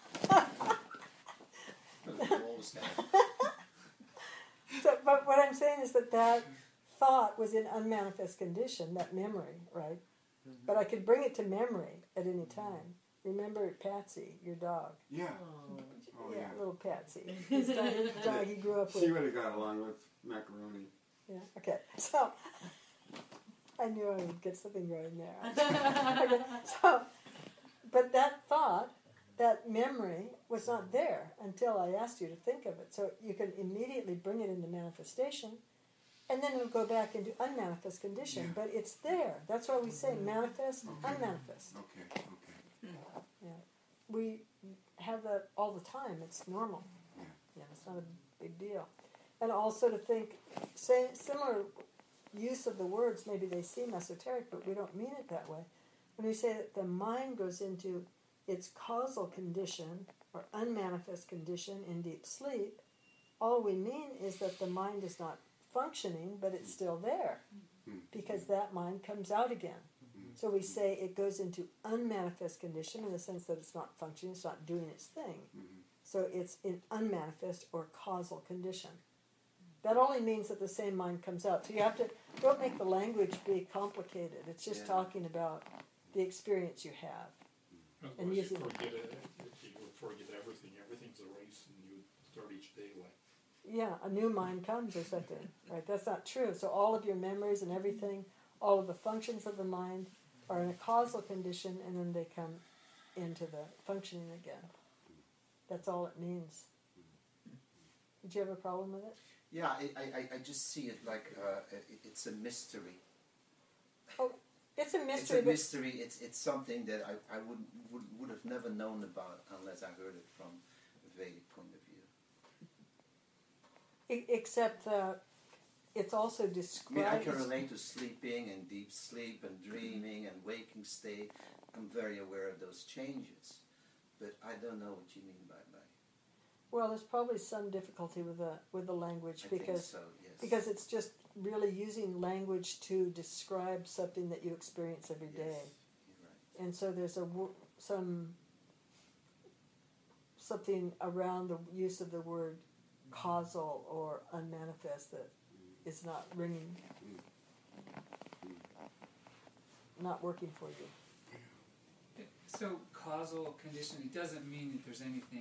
So, but what I'm saying is that thought was in unmanifest condition, that memory, right? Mm-hmm. But I could bring it to memory at any time. Remember Patsy, your dog? Yeah. Oh. Yeah, little Patsy. His dog he grew up with. She would have got along with macaroni. Yeah, okay. So, I knew I would get something going there. Okay, so, but that thought, that memory, was not there until I asked you to think of it. So you can immediately bring it into manifestation, and then it'll go back into unmanifest condition. Yeah. But it's there. That's why we say manifest, unmanifest. Okay. Yeah. We have that all the time. It's normal. Yeah. It's not a big deal. And also to think, similar use of the words, maybe they seem esoteric, but we don't mean it that way. When we say that the mind goes into its causal condition or unmanifest condition in deep sleep, all we mean is that the mind is not functioning, but it's still there, because that mind comes out again. So we say it goes into unmanifest condition in the sense that it's not functioning, it's not doing its thing. So it's in unmanifest or causal condition. That only means that the same mind comes out. So you have to, don't make the language be complicated. It's just talking about the experience you have. And Otherwise using you forget it. You would forget everything. Everything's erased, and you start each day like. Yeah, a new mind comes or something, right? That's not true. So all of your memories and everything, all of the functions of the mind are in a causal condition, and then they come into the functioning again. That's all it means. Did you have a problem with it? Yeah, I just see it like it's a mystery. Oh, it's a mystery. It's a mystery. It's something that I would have never known about unless I heard it from a Vedic point of view. Except it's also described. I mean, I can relate to sleeping and deep sleep and dreaming and waking state. I'm very aware of those changes, but I don't know what you mean by. Well, there's probably some difficulty with the language I because think so, yes. because it's just really using language to describe something that you experience every day. Yes, you're right. And so there's something around the use of the word causal or unmanifest that is not ringing, not working for you. So causal conditioning doesn't mean that there's anything.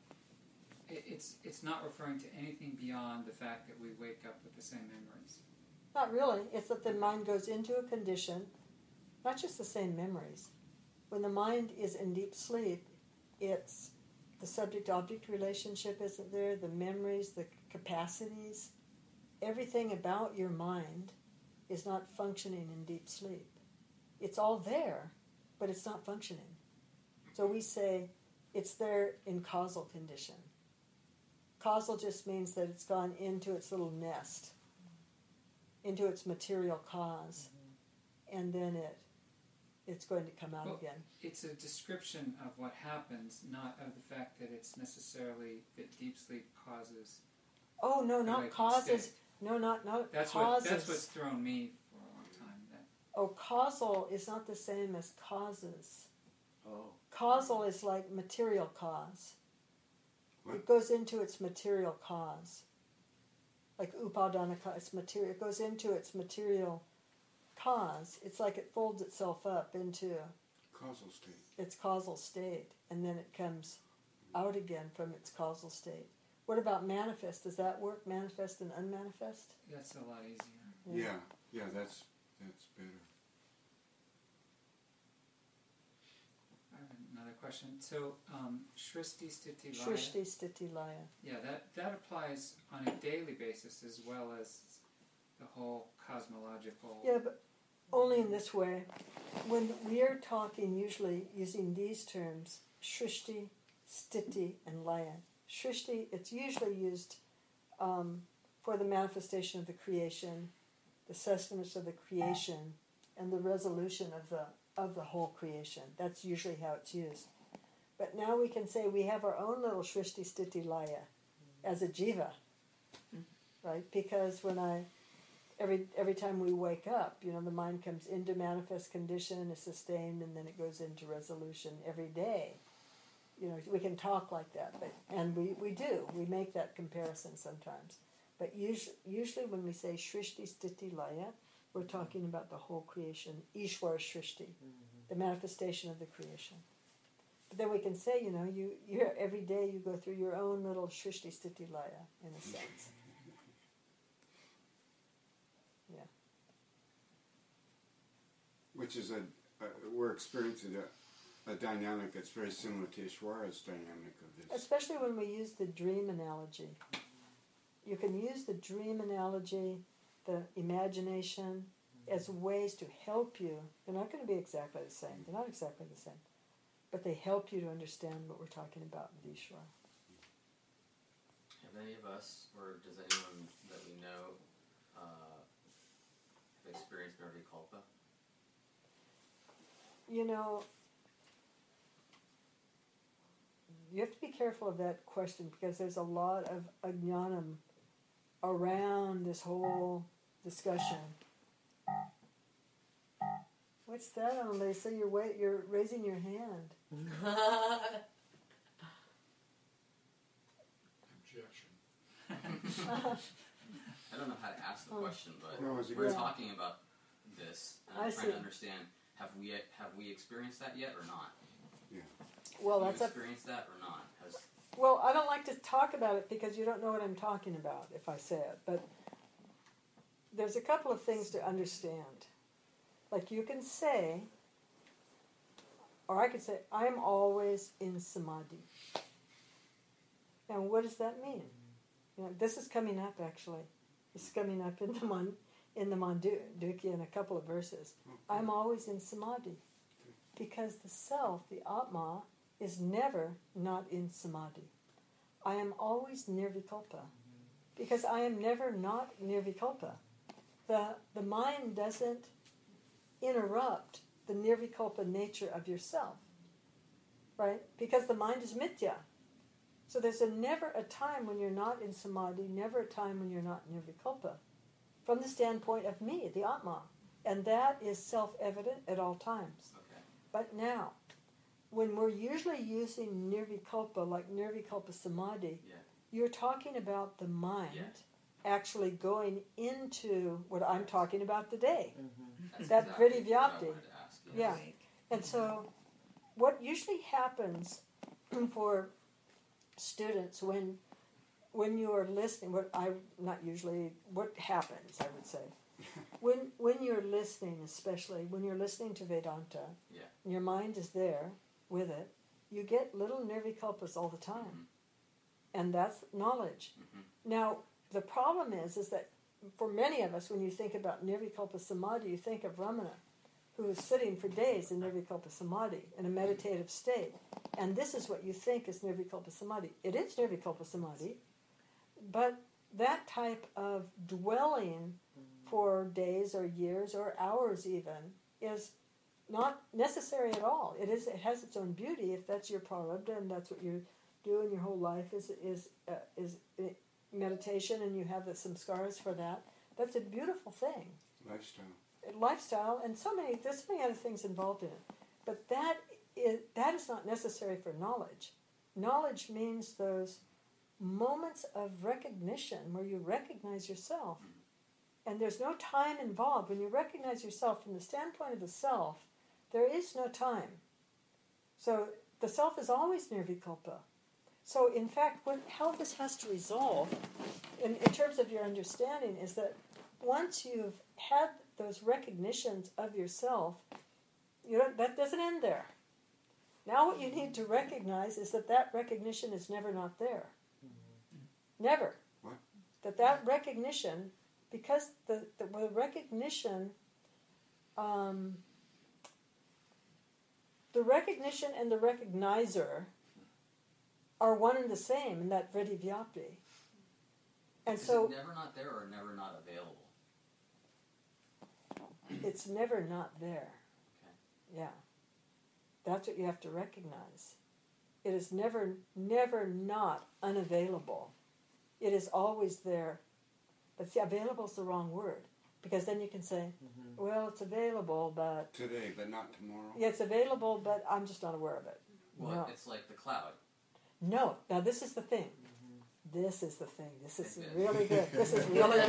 It's not referring to anything beyond the fact that we wake up with the same memories. Not really. It's that the mind goes into a condition, not just the same memories. When the mind is in deep sleep, it's the subject-object relationship isn't there, the memories, capacities, everything about your mind is not functioning in deep sleep. It's all there, but it's not functioning. So we say it's there in causal condition. Causal just means that it's gone into its little nest, into its material cause, and then it's going to come out again. It's a description of what happens, not of the fact that it's necessarily that deep sleep causes. Oh no, not waking causes. state. No, not That's causes. that's what's thrown me for a long time. Oh, causal is not the same as causes. Oh. Causal is like material cause. What? It goes into its material cause. Like upadana, it's material. It goes into its material cause. It's like it folds itself up into Causal state. its causal state, and then it comes out again from its causal state. What about manifest? Does that work, manifest and unmanifest? That's a lot easier. Yeah, that's better. I have another question. So, Shrishti Stiti Laya. Shrishti Stiti Laya. Yeah, that applies on a daily basis as well as the whole cosmological. Yeah, but only in this way. When we are talking, usually using these terms, Shrishti, Stiti, and Laya. Shrishti, it's usually used for the manifestation of the creation, the sustenance of the creation, and the resolution of the whole creation. That's usually how it's used. But now we can say we have our own little Shrishti, Stiti, Laya as a jiva, right? Because when every time we wake up, the mind comes into manifest condition, is sustained, and then it goes into resolution every day. We can talk like that, and we do. We make that comparison sometimes. But usually when we say Shrishti Stiti Laya, we're talking about the whole creation, Ishwara Shrishti, the manifestation of the creation. But then we can say, you're every day you go through your own little Shrishti Stiti Laya, in a sense. Yeah. Which is we're experiencing a dynamic that's very similar to Ishwara's dynamic of this. Especially when we use the dream analogy. You can use the dream analogy, the imagination, as ways to help you. They're not going to be exactly the same. They're not exactly the same. But they help you to understand what we're talking about with Ishwara. Have any of us, or does anyone that we know, have experienced Nirvi Kalpa? You have to be careful of that question because there's a lot of ajnanam around this whole discussion. What's that, Annalisa? You're raising your hand. Objection. I don't know how to ask the question, but No, it's a we're good- talking about this, and I'm I trying see. to understand, have we experienced that yet or not? Well, Have that's you up. experienced that or not? Well, I don't like to talk about it because you don't know what I'm talking about if I say it. But there's a couple of things to understand. Like you can say, or I could say, I'm always in samadhi. Now, what does that mean? This is coming up actually. This is coming up in the Mandukya in a couple of verses. I'm always in samadhi because the self, the Atma, is never not in samadhi. I am always nirvikalpa because I am never not nirvikalpa. The mind doesn't interrupt the nirvikalpa nature of yourself, right? Because the mind is mithya. So there's never a time when you're not in samadhi, never a time when you're not nirvikalpa, from the standpoint of me, the Atma. And that is self-evident at all times. Okay. But now, when we're usually using nirvikalpa, like nirvikalpa samadhi, you're talking about the mind actually going into what I'm talking about today. That's That exactly vritti what I vyapti. wanted to ask. Yeah. And so what usually happens for students when you are listening, what happens, I would say, when you're listening, especially when you're listening to Vedanta, and your mind is there with it, you get little nirvikalpas all the time. and that's knowledge. Now, the problem is that for many of us, when you think about Nirvikalpa Samadhi, you think of Ramana, who is sitting for days in Nirvikalpa Samadhi, in a meditative state. And this is what you think is Nirvikalpa Samadhi. It is Nirvikalpa Samadhi, but that type of dwelling for days or years or hours even is not necessary at all. It has its own beauty if that's your prarabdha and that's what you do in your whole life is meditation, and you have some scars for that. That's a beautiful thing. Lifestyle, and there's so many other things involved in it. But that is not necessary for knowledge. Knowledge means those moments of recognition where you recognize yourself. And there's no time involved. When you recognize yourself from the standpoint of the self, there is no time. So the self is always nirvikalpa. So in fact, how this has to resolve, in terms of your understanding, is that once you've had those recognitions of yourself, that doesn't end there. Now what you need to recognize is that recognition is never not there. Never. What? That recognition, because the recognition, the recognition and the recognizer are one and the same in that vritti vyapti. And Is so it never not there or never not available? it's never not there. Okay. Yeah. That's what you have to recognize. It is never not unavailable. It is always there. But see, available is the wrong word. Because then you can say, well, it's available, but... Today, but not tomorrow. Yeah, it's available, but I'm just not aware of it. Well, No. it's like the cloud. No. Now, this is the thing. This is the thing. This is Okay, good. really good. This is really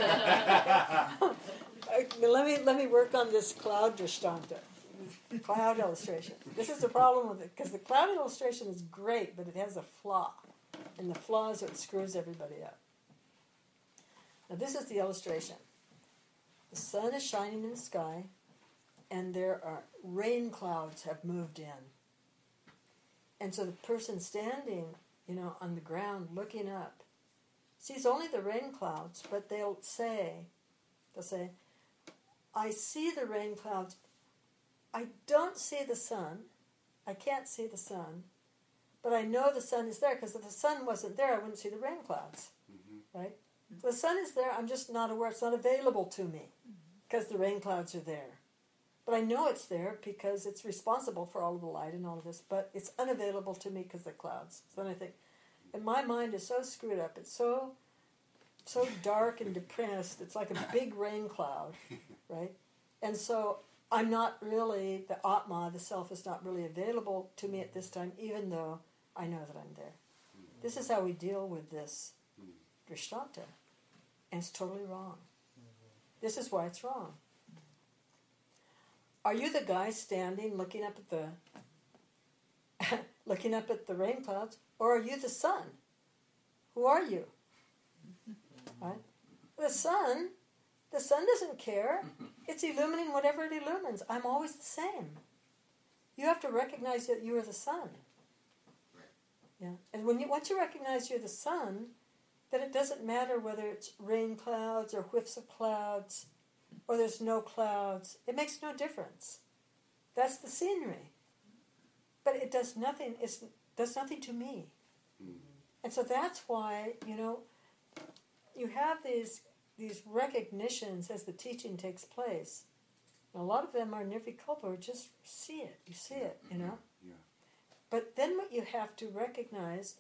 good. Let me work on this cloud drishtanta. Cloud illustration. This is the problem with it, because the cloud illustration is great, but it has a flaw. And the flaw is what screws everybody up. Now, this is the illustration. The sun is shining in the sky, and there are rain clouds have moved in. And so the person standing, on the ground looking up, sees only the rain clouds, but they'll say, I see the rain clouds. I don't see the sun. I can't see the sun. But I know the sun is there, because if the sun wasn't there, I wouldn't see the rain clouds. Right? So the sun is there, I'm just not aware. It's not available to me, because the rain clouds are there. But I know it's there because it's responsible for all of the light and all of this, but it's unavailable to me because of the clouds. So then I think, and my mind is so screwed up. It's so dark and depressed. It's like a big rain cloud, right? And so I'm not really, the Atma, the self, is not really available to me at this time, even though I know that I'm there. This is how we deal with this drishtanta. And it's totally wrong. This is why it's wrong. Are you the guy standing looking up at the rain clouds, or are you the sun? Who are you? Right? The sun doesn't care. It's illuminating whatever it illumines. I'm always the same. You have to recognize that you are the sun. Yeah. And once you recognize you're the sun, then it doesn't matter whether it's rain clouds or whiffs of clouds or there's no clouds. It makes no difference. That's the scenery. But it does nothing. It does nothing to me. And so that's why, you have these recognitions as the teaching takes place. And a lot of them are nirvikalpa, or just see it. You see it, Yeah. But then what you have to recognize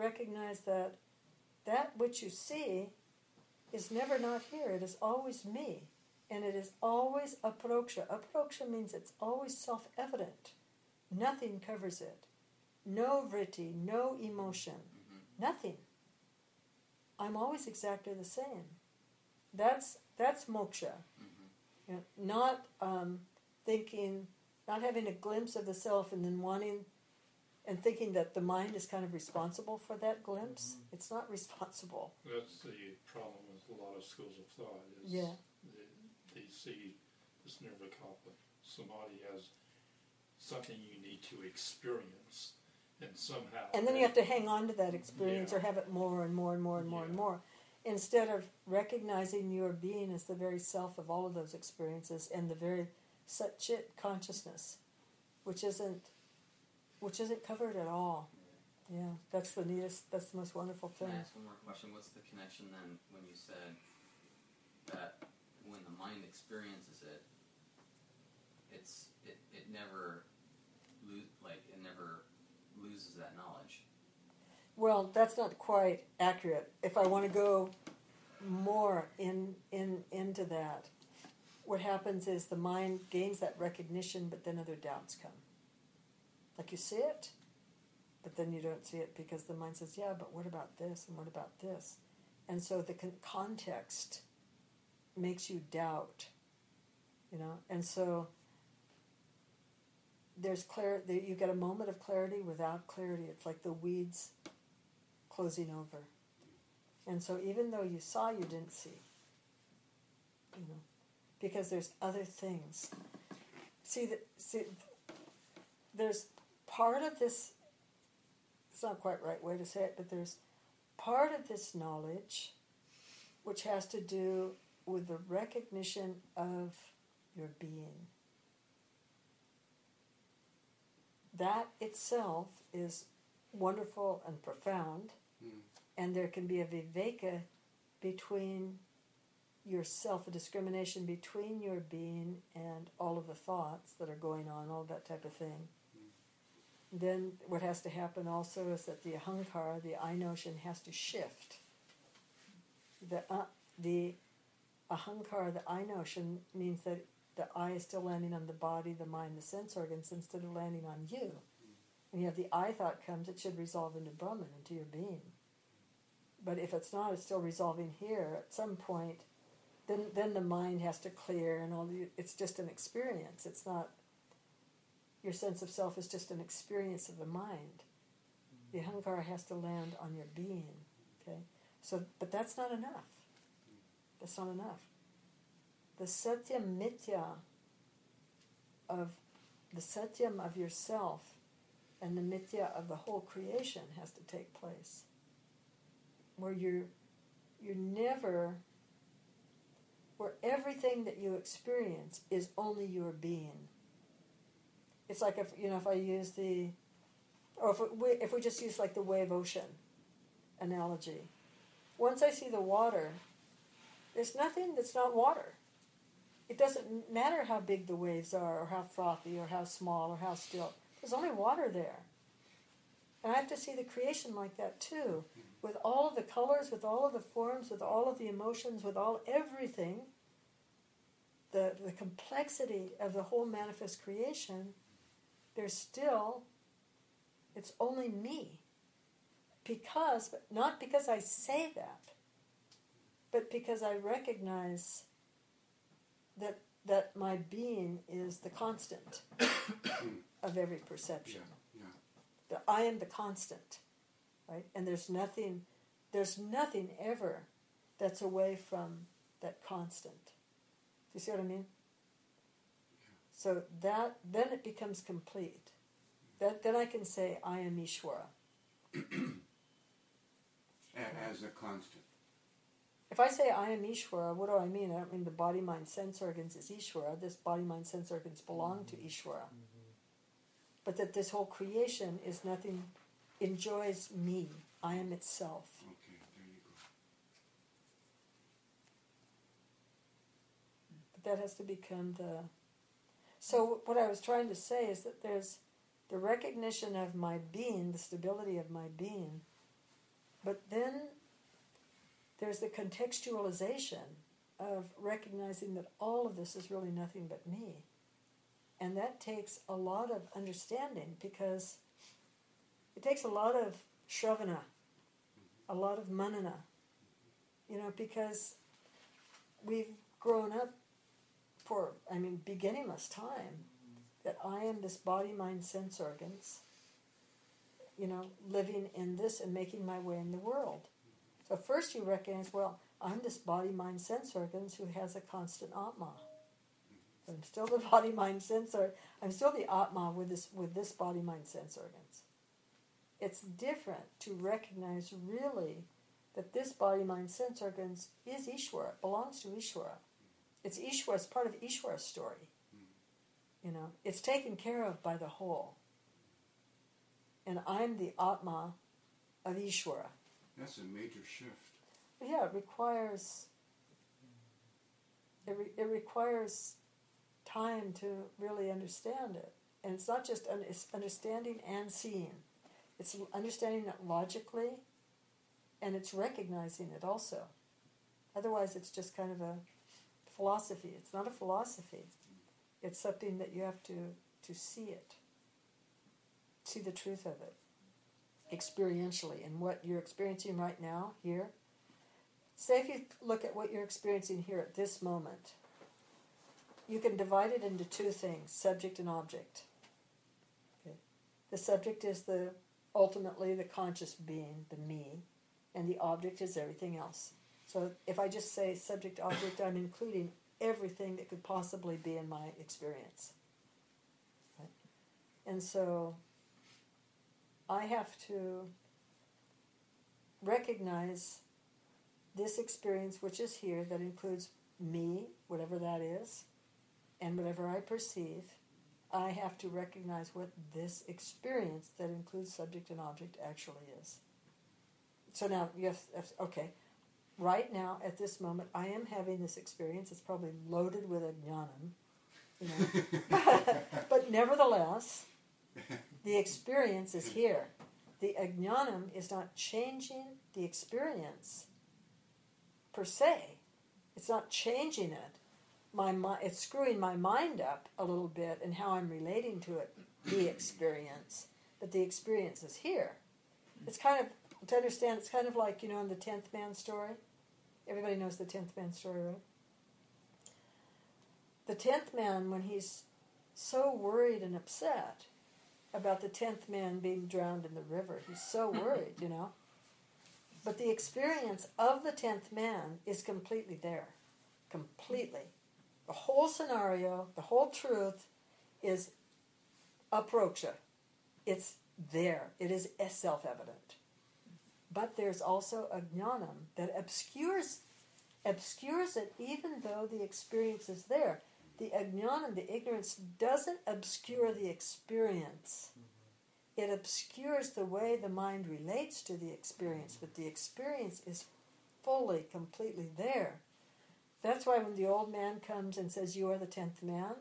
that which you see is never not here. It is always me. And it is always aproksha. Aproksha means it's always self-evident. Nothing covers it. No vritti, no emotion. Nothing. I'm always exactly the same. That's moksha. Not thinking, not having a glimpse of the self and then wanting and thinking that the mind is kind of responsible for that glimpse. It's not responsible. That's the problem with a lot of schools of thought. Is Yeah. They see this nirvikalpa samadhi as something you need to experience, And somehow. And then you have to hang on to that experience or have it more and more and more and more and more. Instead of recognizing your being as the very self of all of those experiences and the very Sat-Chit consciousness, which isn't covered at all. Yeah, that's the neatest, that's the most wonderful Can thing. I ask one more question? What's the connection then when you said that when the mind experiences it, it never loses that knowledge? Well, that's not quite accurate. If I want to go more into that, what happens is the mind gains that recognition, but then other doubts come. Like you see it, but then you don't see it because the mind says, yeah, but what about this and what about this? And so the context makes you doubt, and so there's clarity. You get a moment of clarity without clarity. It's like the weeds closing over. And so even though you saw, you didn't see. Because there's other things. See, there's part of this, it's not quite the right way to say it, but there's part of this knowledge which has to do with the recognition of your being. That itself is wonderful and profound, and there can be a viveka between yourself, a discrimination between your being and all of the thoughts that are going on, all that type of thing. Then what has to happen also is that the ahankara, the I notion, has to shift. The ahankara, the I notion, means that the I is still landing on the body, the mind, the sense organs, instead of landing on you. When you have the I thought comes, it should resolve into Brahman, into your being. But if it's not, it's still resolving here. At some point, then the mind has to clear, and it's just an experience. It's not, your sense of self is just an experience of the mind. The ahankara has to land on your being. Okay, but that's not enough. That's not enough. The satyam mithya of the satyam of yourself and the mithya of the whole creation has to take place, where you're never, where everything that you experience is only your being. It's like if I use if we just use like the wave ocean analogy. Once I see the water, there's nothing that's not water. It doesn't matter how big the waves are, or how frothy, or how small, or how still. There's only water there. And I have to see the creation like that too, with all of the colors, with all of the forms, with all of the emotions, with everything. The complexity of the whole manifest creation, there's still, it's only me. But not because I say that, but because I recognize that my being is the constant of every perception. Yeah. That I am the constant, right? And there's nothing ever that's away from that constant. Do you see what I mean? Yeah. So then it becomes complete. Then I can say I am Ishvara. As a constant. If I say I am Ishvara, what do I mean? I don't mean the body, mind, sense organs is Ishvara. This body, mind, sense organs belong to Ishvara. But that this whole creation is nothing, enjoys me. I am itself. Okay, there you go. But that has to become the... So what I was trying to say is that there's the recognition of my being, the stability of my being, but then there's the contextualization of recognizing that all of this is really nothing but me. And that takes a lot of understanding, because it takes a lot of shravana, a lot of manana, because we've grown up for, beginningless time, that I am this body, mind, sense organs, living in this and making my way in the world. So first you recognize, well, I'm this body, mind, sense organs who has a constant Atma. I'm still the body, mind, sense organs. I'm still the Atma with this body, mind, sense organs. It's different to recognize really that this body, mind, sense organs is Ishvara, it belongs to Ishvara. It's Ishvara, it's part of Ishvara's story. You know, it's taken care of by the whole. And I'm the Atma of Ishvara. That's a major shift. Yeah, it requires time to really understand it. And it's not just it's understanding and seeing. It's understanding it logically, and it's recognizing it also. Otherwise, it's just kind of a philosophy. It's not a philosophy. It's something that you have to see it. See the truth of it. Experientially. And what you're experiencing right now, here. Say if you look at what you're experiencing here at this moment, you can divide it into two things, subject and object. Okay. The subject is ultimately the conscious being, the me, and the object is everything else. So if I just say subject-object, I'm including everything that could possibly be in my experience. Right? And so I have to recognize this experience which is here that includes me, whatever that is, and whatever I perceive. I have to recognize what this experience that includes subject and object actually is. So now, okay, right now, at this moment, I am having this experience. It's probably loaded with ajnanam, you know. But nevertheless, the experience is here. The ajnanam is not changing the experience per se. It's not changing it. It's screwing my mind up a little bit in how I'm relating to it, the experience. But the experience is here. It's kind of, to understand, it's kind of like, you know, in the 10th man story. Everybody knows the 10th man story, right? The 10th man, when he's so worried and upset about the 10th man being drowned in the river, he's so worried, you know. But the experience of the 10th man is completely there. Completely. The whole scenario, the whole truth is aproksha. It's there. It is self-evident. But there's also ajnanam that obscures it even though the experience is there. The ajnanam, the ignorance, doesn't obscure the experience. It obscures the way the mind relates to the experience, but the experience is fully, completely there. That's why when the old man comes and says, "You are the 10th man,"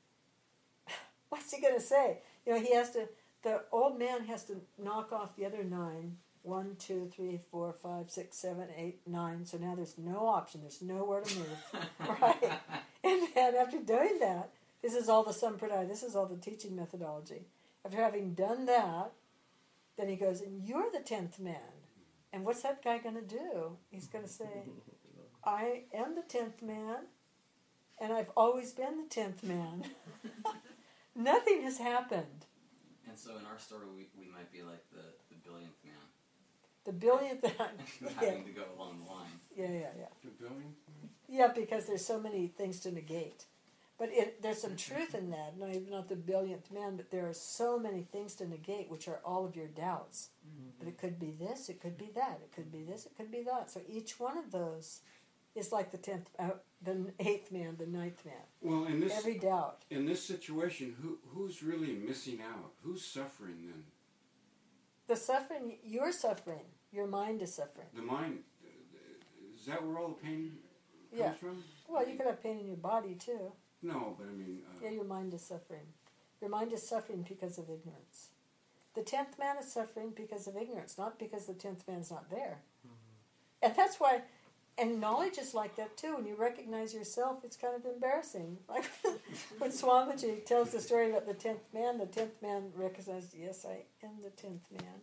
what's he going to say? You know, the old man has to knock off the other 9. 1, 2, 3, 4, 5, 6, 7, 8, 9. So now there's no option. There's nowhere to move. Right? And then after doing that, this is all the sampradaya. This is all the teaching methodology. After having done that, then he goes, "And you're the 10th man." And what's that guy going to do? He's going to say, "I am the 10th man, and I've always been the 10th man." Nothing has happened. And so in our story, we might be like the billionth man. The billionth man. Having to go along the line. Yeah. The billionth? Yeah, because there's so many things to negate. But there's some truth in that. Not the billionth man, but there are so many things to negate, which are all of your doubts. Mm-hmm. But it could be this, it could be that, it could be this, it could be that. So each one of those is like the 8th man, the 9th man. Well, every doubt. In this situation, who's really missing out? Who's suffering then? The suffering, you're suffering. Your mind is suffering. The mind, is that where all the pain comes from? Well, you could have pain in your body too. No, but I mean... yeah, your mind is suffering. Your mind is suffering because of ignorance. The 10th man is suffering because of ignorance, not because the 10th man's not there. Mm-hmm. And that's why, and knowledge is like that too. When you recognize yourself, it's kind of embarrassing. Like when Swamiji tells the story about the 10th man recognized, yes, I am the 10th man.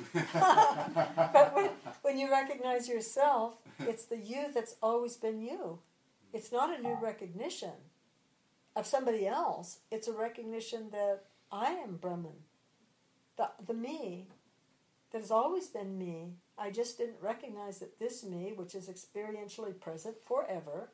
Well, but when you recognize yourself, it's the you that's always been you. It's not a new recognition of somebody else. It's a recognition that I am Brahman. The me that has always been me. I just didn't recognize that this me, which is experientially present forever,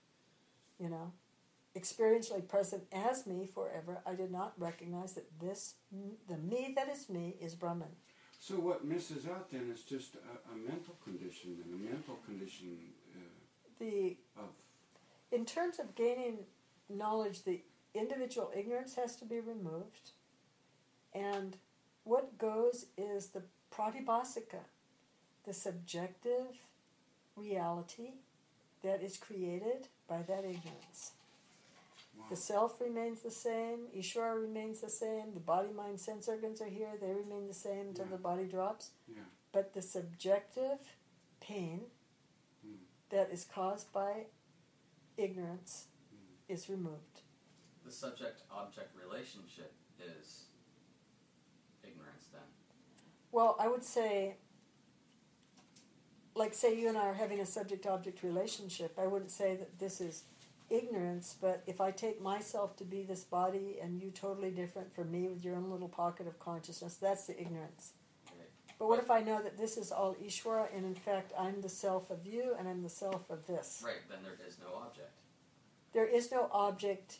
experientially present as me forever, I did not recognize that the me that is me is Brahman. So what misses out then is just a mental condition, and a mental condition of... In terms of gaining knowledge, the individual ignorance has to be removed, and what goes is the pratibhasika, the subjective reality that is created by that ignorance. Wow. The self remains the same, Ishvara remains the same, the body, mind, sense organs are here, they remain the same until the body drops. Yeah. But the subjective pain that is caused by ignorance is removed. The subject-object relationship is ignorance then. Well, I would say, like say you and I are having a subject-object relationship, I wouldn't say that this is ignorance, but if I take myself to be this body and you totally different from me with your own little pocket of consciousness, that's the ignorance. Right. But what if I know that this is all Ishvara, and in fact I'm the self of you and I'm the self of this? Right, then there is no object. There is no object.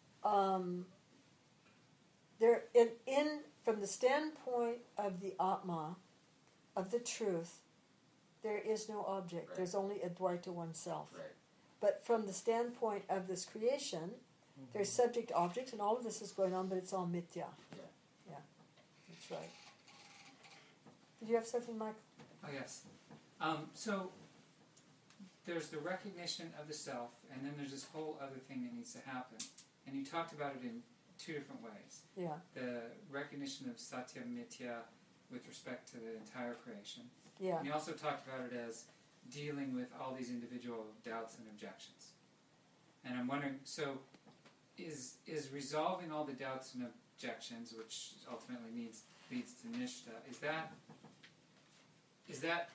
From the standpoint of the Atma, of the truth, there is no object. Right. There's only Advaita oneself. Right. But from the standpoint of this creation, there's subject objects, and all of this is going on, but it's all mithya. Yeah. Yeah, that's right. Did you have something, Michael? Oh, yes. So there's the recognition of the self, and then there's this whole other thing that needs to happen. And you talked about it in two different ways. Yeah. The recognition of Satya Mithya with respect to the entire creation. Yeah. And you also talked about it as dealing with all these individual doubts and objections. And I'm wondering, so is resolving all the doubts and objections, which ultimately leads to Nishta, is that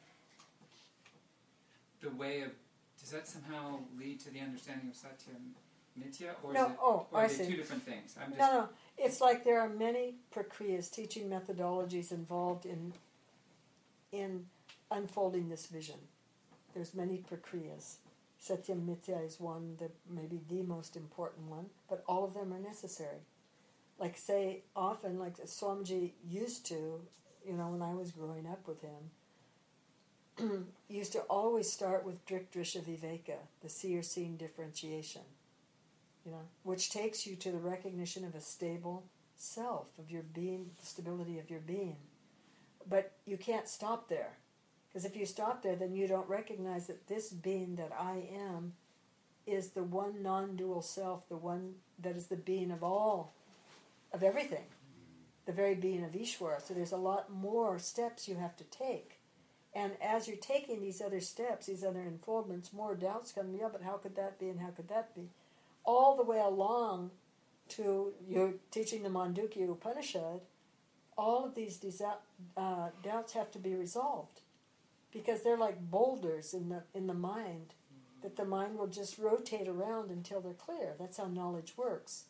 the way of, does that somehow lead to the understanding of Satya Mithya, or No, or I are they see. two different things? I'm just, No. It's like there are many prakriyas, teaching methodologies involved in unfolding this vision. There's many prakriyas. Satyam Mithya is one, maybe the most important one, but all of them are necessary. Like say, often, like Swamiji used to, when I was growing up with him, used to always start with Drik Drisha Viveka, the seer-seeing differentiation, which takes you to the recognition of a stable self, of your being, the stability of your being. But you can't stop there. Because if you stop there, then you don't recognize that this being that I am is the one non-dual self, the one that is the being of everything, the very being of Ishvara. So there's a lot more steps you have to take. And as you're taking these other steps, these other unfoldments, more doubts come, but how could that be and how could that be? All the way along to you're teaching the Mandukya Upanishad, all of these doubts have to be resolved. Because they're like boulders in the mind, that the mind will just rotate around until they're clear. That's how knowledge works.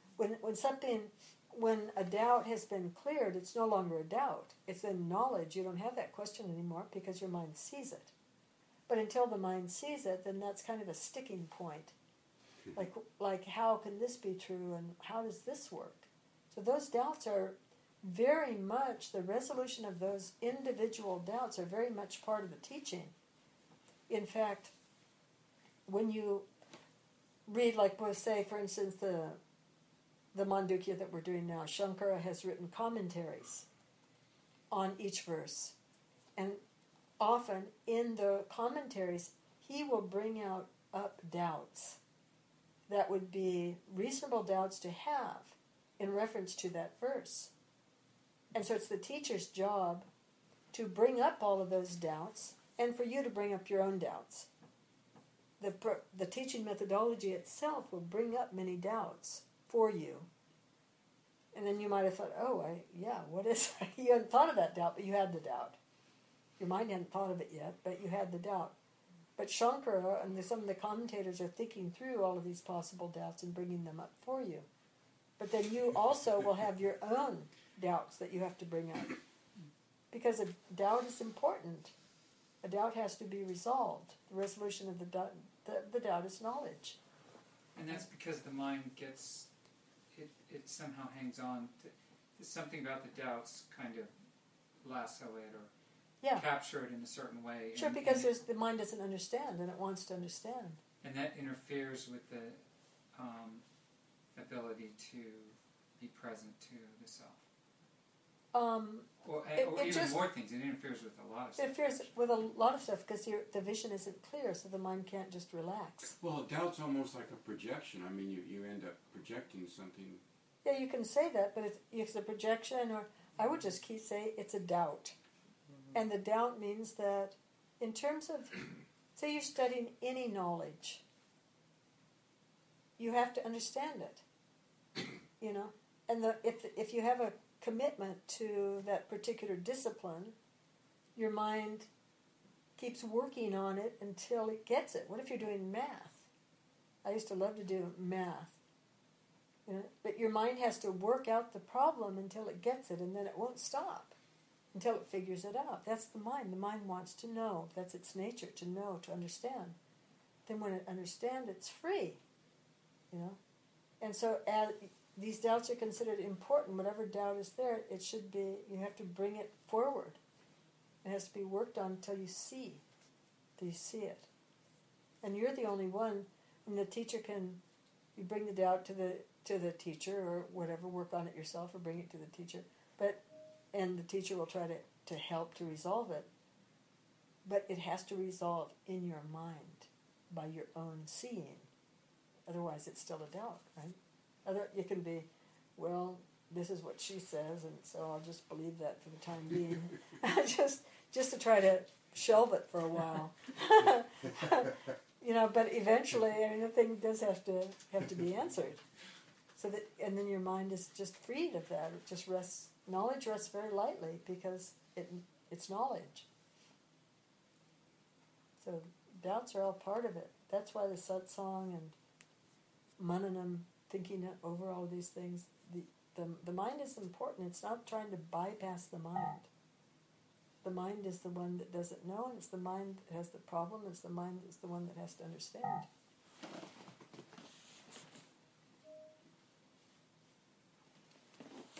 When a doubt has been cleared, it's no longer a doubt. It's then knowledge. You don't have that question anymore because your mind sees it. But until the mind sees it, then that's kind of a sticking point. Like how can this be true and how does this work? So those doubts are very much, the resolution of those individual doubts are very much part of the teaching. In fact, when you read, like we'll say, for instance, the Mandukya that we're doing now, Shankara has written commentaries on each verse. And often in the commentaries, he will bring up doubts that would be reasonable doubts to have in reference to that verse. And so it's the teacher's job to bring up all of those doubts and for you to bring up your own doubts. The teaching methodology itself will bring up many doubts for you. And then you might have thought, what is that? You hadn't thought of that doubt, but you had the doubt. Your mind hadn't thought of it yet, but you had the doubt. But Shankara and some of the commentators are thinking through all of these possible doubts and bringing them up for you. But then you also will have your own doubts that you have to bring up. Because a doubt is important. A doubt has to be resolved. The resolution of the doubt is knowledge. and that's because the mind gets, it somehow hangs on to something about the doubts kind of lasso it or Yeah. capture it in a certain way. Sure, and, because and, there's, the mind doesn't understand, and it wants to understand. and that interferes with the ability to be present to the self. Or It even just- more things. It interferes with a lot of It stuff. interferes with a lot of stuff because the vision isn't clear, so the mind can't just relax. Well, doubt's almost like a projection. I mean, you end up projecting something. Yeah, you can say that, but it's a projection, or I would just keep saying it's a doubt. And the doubt means that in terms of, say you're studying any knowledge, you have to understand it, you know. And if you have a commitment to that particular discipline, your mind keeps working on it until it gets it. What if you're doing math? I used to love to do math. You know, but your mind has to work out the problem until it gets it, and then it won't stop until it figures it out. That's the mind. The mind wants to know. That's its nature, to know, to understand. Then when it understands, it's free. You know? And so as these doubts are considered important. Whatever doubt is there, it should be, you have to bring it forward. It has to be worked on until you see it. And you're the only one, and the teacher you bring the doubt to the teacher or whatever, work on it yourself or bring it to the teacher. And the teacher will try to help to resolve it. But it has to resolve in your mind by your own seeing. Otherwise it's still a doubt, right? It can be, well, this is what she says, and so I'll just believe that for the time being. just to try to shelve it for a while. You know, but eventually, I mean, the thing does have to be answered. So that, and then your mind is just freed of that. It just rests. Knowledge rests very lightly because it's knowledge. So doubts are all part of it. That's why the satsang and mananam, thinking over all these things, the mind is important. It's not trying to bypass the mind. The mind is the one that doesn't know, and it's the mind that has the problem. It's the mind that's the one that has to understand.